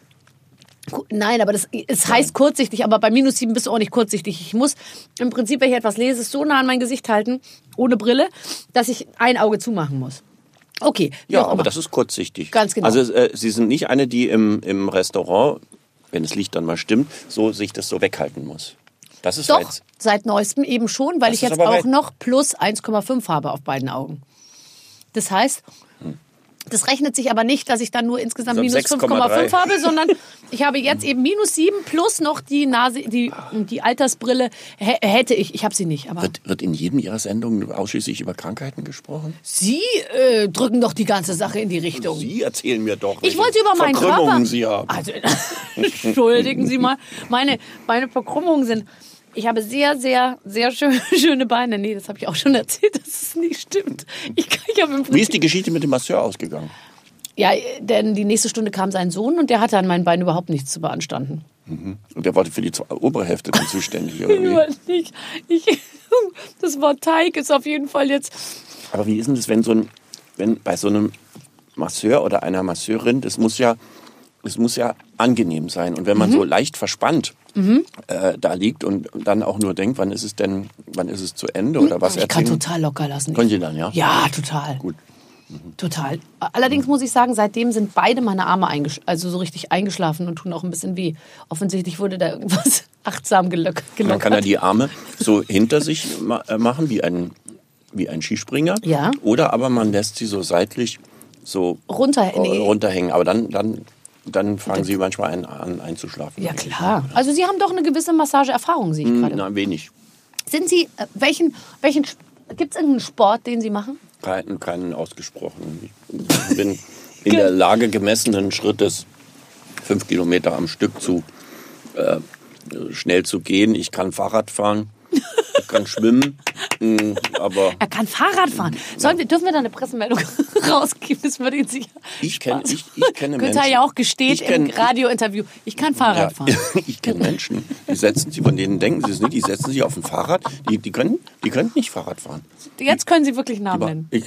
Nein, aber das es heißt kurzsichtig, aber bei minus sieben bist du auch nicht kurzsichtig. Ich muss im Prinzip, wenn ich etwas lese, so nah an mein Gesicht halten, ohne Brille, dass ich ein Auge zumachen muss. Okay. wie Ja, auch aber immer. das ist kurzsichtig. Ganz genau. Also äh, Sie sind nicht eine, die im, im Restaurant, wenn das Licht dann mal stimmt, so sich das so weghalten muss. Das ist Doch, jetzt. seit neuestem eben schon, weil Das ich ist jetzt aber auch weit. noch plus eins Komma fünf habe auf beiden Augen. Das heißt, das rechnet sich aber nicht, dass ich dann nur insgesamt Also minus sechs fünf Komma Komma fünf drei. habe, sondern ich habe jetzt eben minus sieben plus noch die Nase, die, die Altersbrille hä- hätte ich. Ich habe sie nicht, aber Wird, wird in jedem Ihrer Sendungen ausschließlich über Krankheiten gesprochen? Sie äh, drücken doch die ganze Sache in die Richtung. Sie erzählen mir doch, Ich welche wollte über meinen Verkrümmungen Körper. Sie haben. Also, entschuldigen Sie mal, meine, meine Verkrümmungen sind. Ich habe sehr, sehr, sehr schön, schöne Beine. Nee, das habe ich auch schon erzählt, dass es nicht stimmt. Ich, ich habe im Wie Prinzip, ist die Geschichte mit dem Masseur ausgegangen? ja, denn die nächste Stunde kam sein Sohn und der hatte an meinen Beinen überhaupt nichts zu beanstanden. Und der war für die zwe- obere Hälfte dann zuständig, oder wie? Nur nicht. Ich, das Wort Teig ist auf jeden Fall jetzt. Aber wie ist denn das, wenn so ein, wenn bei so einem Masseur oder einer Masseurin, das muss ja, das muss ja angenehm sein. Und wenn man Mhm. so leicht verspannt äh, da liegt und dann auch nur denkt, wann ist es denn, wann ist es zu Ende oder was Ich kann erzählen? total locker lassen. Können Sie dann, ja? Ja, total. Gut. Total. Allerdings muss ich sagen, seitdem sind beide meine Arme eingesch- also so richtig eingeschlafen und tun auch ein bisschen weh. Offensichtlich wurde da irgendwas achtsam gelock- gelockert. Man kann ja die Arme so hinter sich ma- äh, machen, wie ein, wie ein Skispringer. Ja. Oder aber man lässt sie so seitlich so Runter- äh, nee. runterhängen. Aber dann, dann, dann fangen sie manchmal ein, an einzuschlafen. Ja, klar. Also Sie haben doch eine gewisse Massageerfahrung, sehe ich gerade. Na, wenig. Sind Sie, äh, welchen, welchen, gibt es irgendeinen Sport, den Sie machen? Keinen, keinen ausgesprochenen. Ich bin in der Lage, gemessenen Schrittes fünf Kilometer am Stück zu äh, schnell zu gehen. Ich kann Fahrrad fahren, ich kann schwimmen, mh, aber Er kann Fahrrad fahren. Sollen wir, dürfen wir da eine Pressemeldung rausgeben? Das würde ihn sicher. ich kenne ich, ich kenne Günther Menschen. ja auch gesteht Ich kenn- im Radiointerview, ich kann Fahrrad Ja, fahren. ich kenne Menschen, die setzen sich, von denen denken sie es nicht, die setzen sich auf ein Fahrrad, die, die, können, die können nicht Fahrrad fahren. Jetzt können Sie wirklich Namen Aber nennen. ich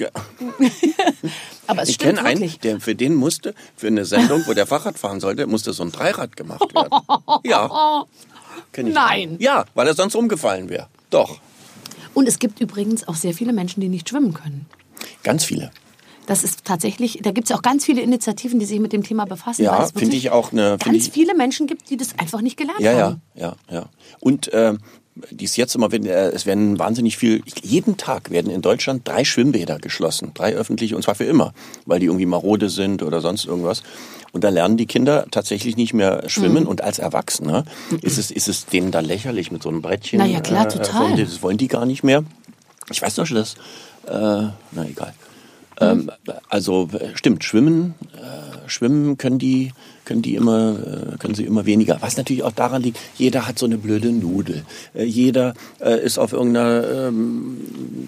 Aber es ich stimmt kenne einen, wirklich. der, für den musste, für eine Sendung, wo der Fahrrad fahren sollte, musste so ein Dreirad gemacht werden. Ja. Kenn ich Nein. einen. Ja, weil er sonst umgefallen wäre. Doch. Und es gibt übrigens auch sehr viele Menschen, die nicht schwimmen können. Ganz viele. Das ist tatsächlich, da gibt es ja auch ganz viele Initiativen, die sich mit dem Thema befassen. Ja, weil es finde wirklich ich auch eine- find Ganz ich- viele Menschen gibt, die das einfach nicht gelernt Ja, ja, haben. ja, ja. Und äh, dies jetzt immer, wenn, äh, es werden wahnsinnig viel, jeden Tag werden in Deutschland drei Schwimmbäder geschlossen, drei öffentliche, und zwar für immer, weil die irgendwie marode sind oder sonst irgendwas. Und da lernen die Kinder tatsächlich nicht mehr schwimmen. Mhm. Und als Erwachsene ist es, ist es denen da lächerlich mit so einem Brettchen. Na ja, klar, total. Äh, das wollen die gar nicht mehr. Ich weiß noch schon, dass, äh, na egal. Ähm, also äh, stimmt, schwimmen, äh, schwimmen können die, können die immer, äh, können sie immer weniger. Was natürlich auch daran liegt, jeder hat so eine blöde Nudel. Äh, jeder äh, ist auf irgendeiner ähm,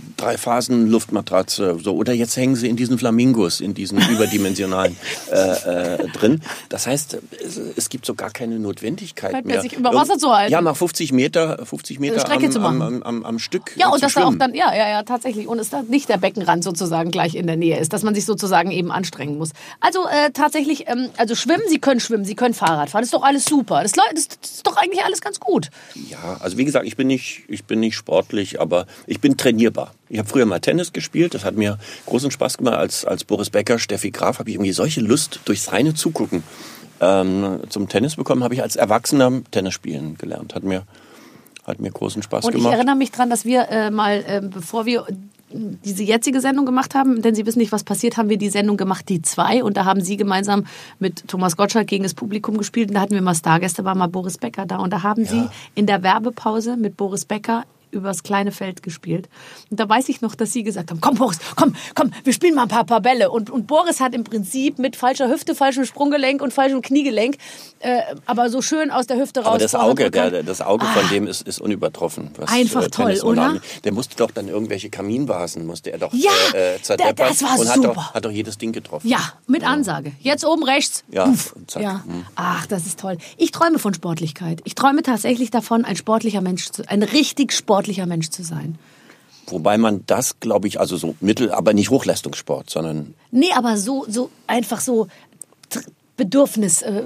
Drei-Phasen-Luftmatratze, so, oder jetzt hängen sie in diesen Flamingos, in diesen überdimensionalen äh, äh, drin. Das heißt, es, es gibt so gar keine Notwendigkeit Halt mehr, mehr, sich über Wasser zu halten. Ja, mal fünfzig Meter, fünfzig Meter Strecke am, zu machen. am, am, am Stück. Ja, äh, und zu dass da auch schwimmen. dann, ja, ja, ja, tatsächlich. Und es da nicht der Beckenrand sozusagen gleich in der Nähe ist, dass man sich sozusagen eben anstrengen muss. Also äh, tatsächlich, ähm, also schwimmen, Sie können schwimmen, Sie können Fahrrad fahren, das ist doch alles super. Das, das, das ist doch eigentlich alles ganz gut. Ja, also wie gesagt, ich bin nicht, ich bin nicht sportlich, aber ich bin trainierbar. Ich habe früher mal Tennis gespielt, das hat mir großen Spaß gemacht. Als, als Boris Becker, Steffi Graf, habe ich irgendwie solche Lust durchs reine Zugucken ähm, zum Tennis bekommen, habe ich als Erwachsener Tennis spielen gelernt. Hat mir, hat mir großen Spaß Und ich gemacht. erinnere mich dran, dass wir äh, mal, äh, bevor wir diese jetzige Sendung gemacht haben, denn Sie wissen nicht, was passiert, haben wir die Sendung gemacht, die zwei. Und da haben Sie gemeinsam mit Thomas Gottschalk gegen das Publikum gespielt. Und da hatten wir mal Stargäste, war mal Boris Becker da. Und da haben Ja. Sie in der Werbepause mit Boris Becker übers kleine Feld gespielt. Und da weiß ich noch, dass Sie gesagt haben, komm Boris, komm, komm, wir spielen mal ein paar, paar Bälle. Und, und Boris hat im Prinzip mit falscher Hüfte, falschem Sprunggelenk und falschem Kniegelenk, äh, aber so schön aus der Hüfte raus. Aber das vorne Auge, drücken. der, das Auge von dem ist, ist unübertroffen. Was, Einfach äh, toll, Tennis oder? angeht. Der musste doch dann irgendwelche Kaminvasen, musste er doch Ja, äh, äh, zerdeppern. der- das war und hat super. doch, hat doch jedes Ding getroffen. Ja, mit Ansage. Jetzt oben rechts. Ja, Uff. und zack. Ja. Mhm. Ach, das ist toll. Ich träume von Sportlichkeit. Ich träume tatsächlich davon, ein sportlicher Mensch zu, ein richtig sportlicher Mensch zu sein. Wobei man das, glaube ich, also so mittel, aber nicht Hochleistungssport, sondern Nee, aber so, so einfach so tr- Bedürfnis äh,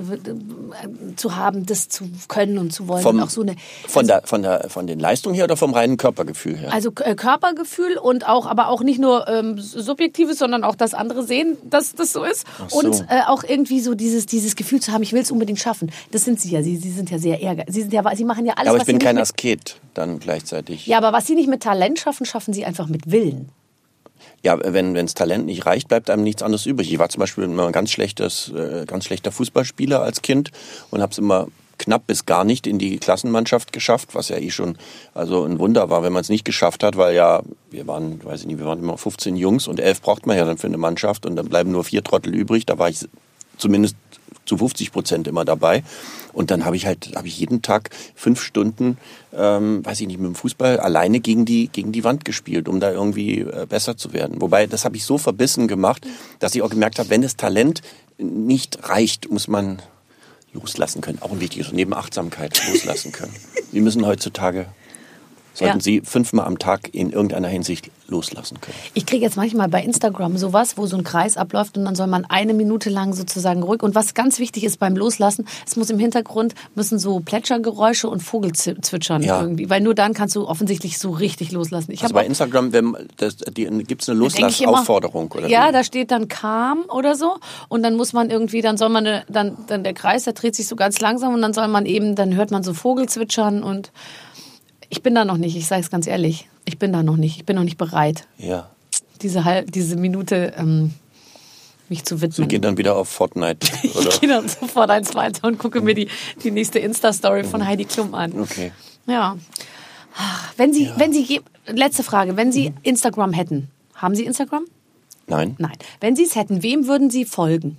zu haben, das zu können und zu wollen. vom, und auch so eine, von, der, von, der, von den Leistungen her oder vom reinen Körpergefühl her? Also äh, Körpergefühl und auch, aber auch nicht nur ähm, Subjektives, sondern auch das andere sehen, dass das so ist. Ach so. Und äh, auch irgendwie so dieses, dieses Gefühl zu haben, ich will es unbedingt schaffen. Das sind Sie ja. Sie, Sie sind ja sehr ehrgeizig. Sie sind ja, Sie machen ja alles, aber ich was bin Sie kein nicht Asket dann gleichzeitig. mit, ja, aber was Sie nicht mit Talent schaffen, schaffen Sie einfach mit Willen. Ja, wenn wenns Talent nicht reicht, bleibt einem nichts anderes übrig. Ich war zum Beispiel immer ein ganz schlechtes, äh, ganz schlechter Fußballspieler als Kind und habe es immer knapp bis gar nicht in die Klassenmannschaft geschafft, was ja eh schon also ein Wunder war, wenn man es nicht geschafft hat, weil ja wir waren, weiß ich nicht, wir waren immer fünfzehn Jungs und elf braucht man ja dann für eine Mannschaft und dann bleiben nur vier Trottel übrig. Da war ich zumindest zu fünfzig Prozent immer dabei. Und dann habe ich halt, habe ich jeden Tag fünf Stunden, ähm, weiß ich nicht, mit dem Fußball alleine gegen die, gegen die Wand gespielt, um da irgendwie äh, besser zu werden. Wobei, das habe ich so verbissen gemacht, dass ich auch gemerkt habe, wenn das Talent nicht reicht, muss man loslassen können. Auch ein wichtiges, neben Achtsamkeit loslassen können. Wir müssen heutzutage sollten Ja. Sie fünfmal am Tag in irgendeiner Hinsicht loslassen können. Ich kriege jetzt manchmal bei Instagram sowas, wo so ein Kreis abläuft und dann soll man eine Minute lang sozusagen ruhig. Und was ganz wichtig ist beim Loslassen, es muss im Hintergrund, müssen so Plätschergeräusche und Vogelzwitschern Ja. irgendwie. Weil nur dann kannst du offensichtlich so richtig loslassen. Ich Also hab bei auch- Instagram gibt es eine denk ich immer- Loslassaufforderung? Oder Ja, wie? da steht dann calm oder so und dann muss man irgendwie, dann soll man, eine, dann, dann der Kreis, der dreht sich so ganz langsam und dann soll man eben, dann hört man so Vogelzwitschern und ich bin da noch nicht, ich sage es ganz ehrlich, ich bin da noch nicht, ich bin noch nicht bereit, Ja. diese, halb- diese Minute ähm, mich zu Sie widmen. gehen dann wieder auf Fortnite, oder? Ich gehe dann sofort eins weiter und gucke mir die, die nächste Insta-Story von Heidi Klum an. Okay. Ja. Wenn Sie, wenn Sie, je- letzte Frage, wenn Sie Instagram hätten, haben Sie Instagram? Nein. Nein. Wenn Sie es hätten, wem würden Sie folgen?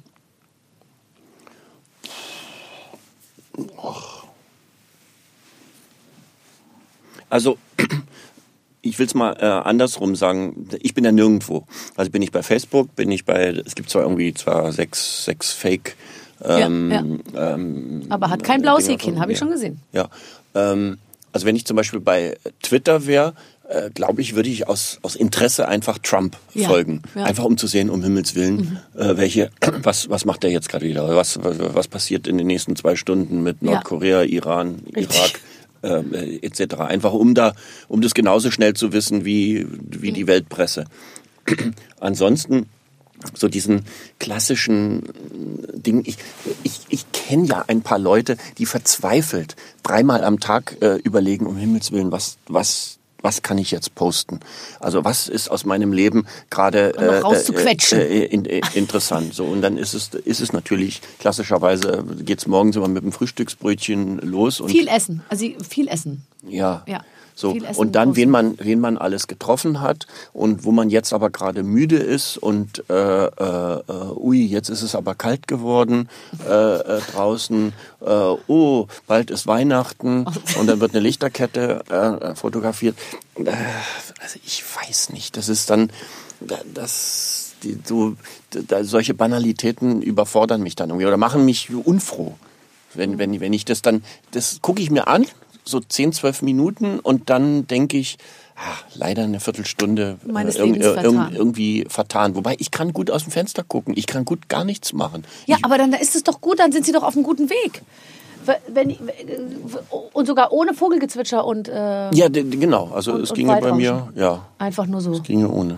Also, ich will es mal äh, andersrum sagen. Ich bin ja nirgendwo. Also bin ich bei Facebook, bin ich bei, es gibt zwar irgendwie zwar sechs, sechs Fake. Ähm, ja. Ähm, Aber hat kein blaues Dinger Häkchen, von habe ich mir. schon gesehen. Ja. Ähm, also wenn ich zum Beispiel bei Twitter wäre, äh, glaube ich, würde ich aus, aus Interesse einfach Trump Ja. folgen. Ja. Einfach um zu sehen, um Himmels Willen, mhm. äh, welche, was, was macht der jetzt gerade wieder? Was, was, was passiert in den nächsten zwei Stunden mit Ja. Nordkorea, Iran, Richtig. Irak? Äh, et cetera. Einfach um da, um das genauso schnell zu wissen wie, wie die Weltpresse. Ansonsten so diesen klassischen Ding. Ich, ich, ich kenne ja ein paar Leute, die verzweifelt dreimal am Tag äh, überlegen, um Himmels Willen, was, was, was kann ich jetzt posten? Also was ist aus meinem Leben gerade Um noch rauszuquetschen. äh, äh, in, äh, interessant? So, und dann ist es, ist es natürlich klassischerweise, geht's morgens immer mit dem Frühstücksbrötchen los. Und Viel essen, also viel essen. ja. Ja. So, Viel essen, und dann, groß. wen man, wen man alles getroffen hat und wo man jetzt aber gerade müde ist und äh, äh, ui, jetzt ist es aber kalt geworden äh, äh, draußen, äh, oh, bald ist Weihnachten und dann wird eine Lichterkette äh, fotografiert. Äh, also ich weiß nicht, das ist dann, das, die, so, da, solche Banalitäten überfordern mich dann irgendwie oder machen mich unfroh. Wenn, wenn, wenn ich das dann, das gucke ich mir an, so zehn, zwölf Minuten und dann denke ich, ach, leider eine Viertelstunde Meines äh, irg- Lebens irg- vertan. irgendwie vertan. Wobei ich kann gut aus dem Fenster gucken, ich kann gut gar nichts machen. Ja, ich, aber dann ist es doch gut, dann sind Sie doch auf einem guten Weg. Wenn, und sogar ohne Vogelgezwitscher und äh, ja, d- d- genau, also und- es und ginge bei mir, Waldrauschen. ja, einfach nur so. es ginge ohne.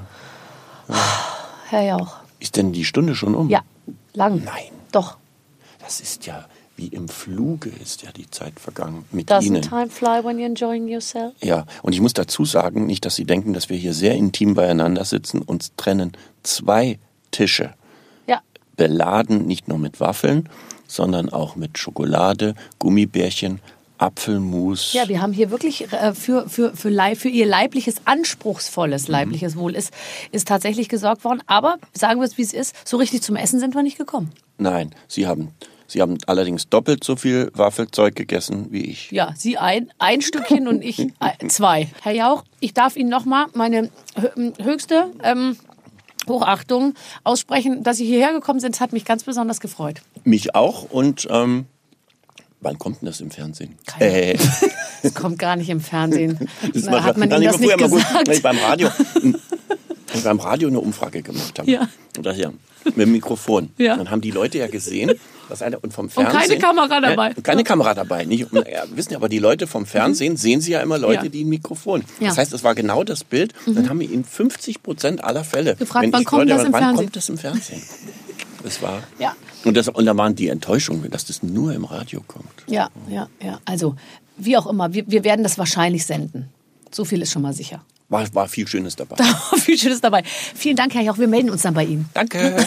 Herr Jauch. Ist denn die Stunde schon um? Ja, lang. Nein. Doch. Das ist ja, wie im Fluge ist ja die Zeit vergangen mit Doesn't Ihnen. time fly when you're enjoying yourself? Ja, und ich muss dazu sagen, nicht, dass Sie denken, dass wir hier sehr intim beieinander sitzen. Uns trennen zwei Tische, Ja. beladen nicht nur mit Waffeln, sondern auch mit Schokolade, Gummibärchen, Apfelmus. Ja, wir haben hier wirklich äh, für, für, für, Leib, für ihr leibliches, anspruchsvolles leibliches Wohl ist, ist tatsächlich gesorgt worden. Aber sagen wir es, wie es ist, so richtig zum Essen sind wir nicht gekommen. Nein, Sie haben, Sie haben allerdings doppelt so viel Waffelzeug gegessen wie ich. Ja, Sie ein, ein Stückchen und ich äh, zwei. Herr Jauch, ich darf Ihnen nochmal meine hö- höchste ähm, Hochachtung aussprechen, dass Sie hierher gekommen sind. Das hat mich ganz besonders gefreut. Mich auch und ähm, wann kommt denn das im Fernsehen? Keine Äh, Das kommt gar nicht im Fernsehen. das Na, hat man Nein, Ihnen ich das war nicht früher mal gut, gesagt? wenn ich beim Radio, wenn ich beim Radio eine Umfrage gemacht habe. Ja. Oder hier, mit dem Mikrofon. Ja. Dann haben die Leute ja gesehen, dass einer und vom Und Fernsehen. keine Kamera dabei. Ja, keine Kamera dabei. Nicht, und, ja, wissen ja, aber die Leute vom Fernsehen sehen sie ja immer Leute, Ja. die ein Mikrofon. Ja. Das heißt, es war genau das Bild. Dann haben wir in fünfzig Prozent aller Fälle Gefragt, wenn wann ich kommt Leute, das im wann Fernsehen? kommt das im Fernsehen? Das war. Ja. Und, das, und da waren die Enttäuschungen, dass das nur im Radio kommt. Ja, ja, ja. Also, wie auch immer, wir, wir werden das wahrscheinlich senden. So viel ist schon mal sicher. War, war viel Schönes dabei. Da war viel Schönes dabei. Vielen Dank, Herr Jauch. Wir melden uns dann bei Ihnen. Danke.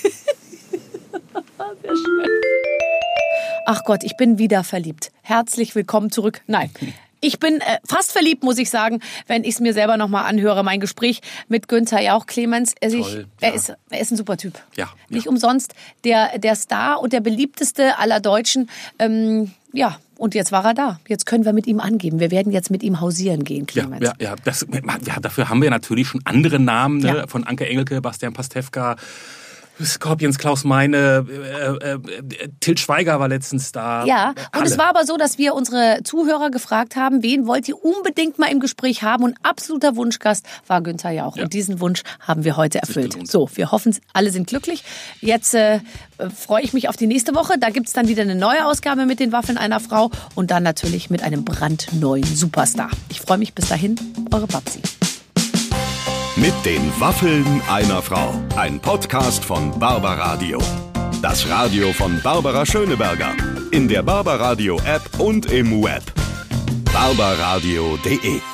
Ach Gott, ich bin wieder verliebt. Herzlich willkommen zurück. Nein. Ich bin äh, fast verliebt, muss ich sagen, wenn ich es mir selber nochmal anhöre. Mein Gespräch mit Günther Jauch, Clemens. Also ich, Toll, er, ja. ist, er ist ein super Typ. Ja, Nicht ja. umsonst der, der Star und der beliebteste aller Deutschen. Ähm, ja, und jetzt war er da. Jetzt können wir mit ihm angeben. Wir werden jetzt mit ihm hausieren gehen, Ja, Clemens. ja, ja, das, ja, dafür haben wir natürlich schon andere Namen, ne? Ja. Von Anke Engelke, Bastian Pastewka, Scorpions, Klaus Meine, äh, äh, Til Schweiger war letztens da. Ja, und Alle. Es war aber so, dass wir unsere Zuhörer gefragt haben, wen wollt ihr unbedingt mal im Gespräch haben? Und absoluter Wunschgast war Günther Jauch. Ja. Und diesen Wunsch haben wir heute erfüllt. So, wir hoffen, alle sind glücklich. Jetzt äh, freue ich mich auf die nächste Woche. Da gibt's dann wieder eine neue Ausgabe mit den Waffeln einer Frau und dann natürlich mit einem brandneuen Superstar. Ich freue mich bis dahin, eure Babsi. Mit den Waffeln einer Frau. Ein Podcast von Barbaradio. Das Radio von Barbara Schöneberger. In der Barbaradio App und im Web. barbaradio punkt de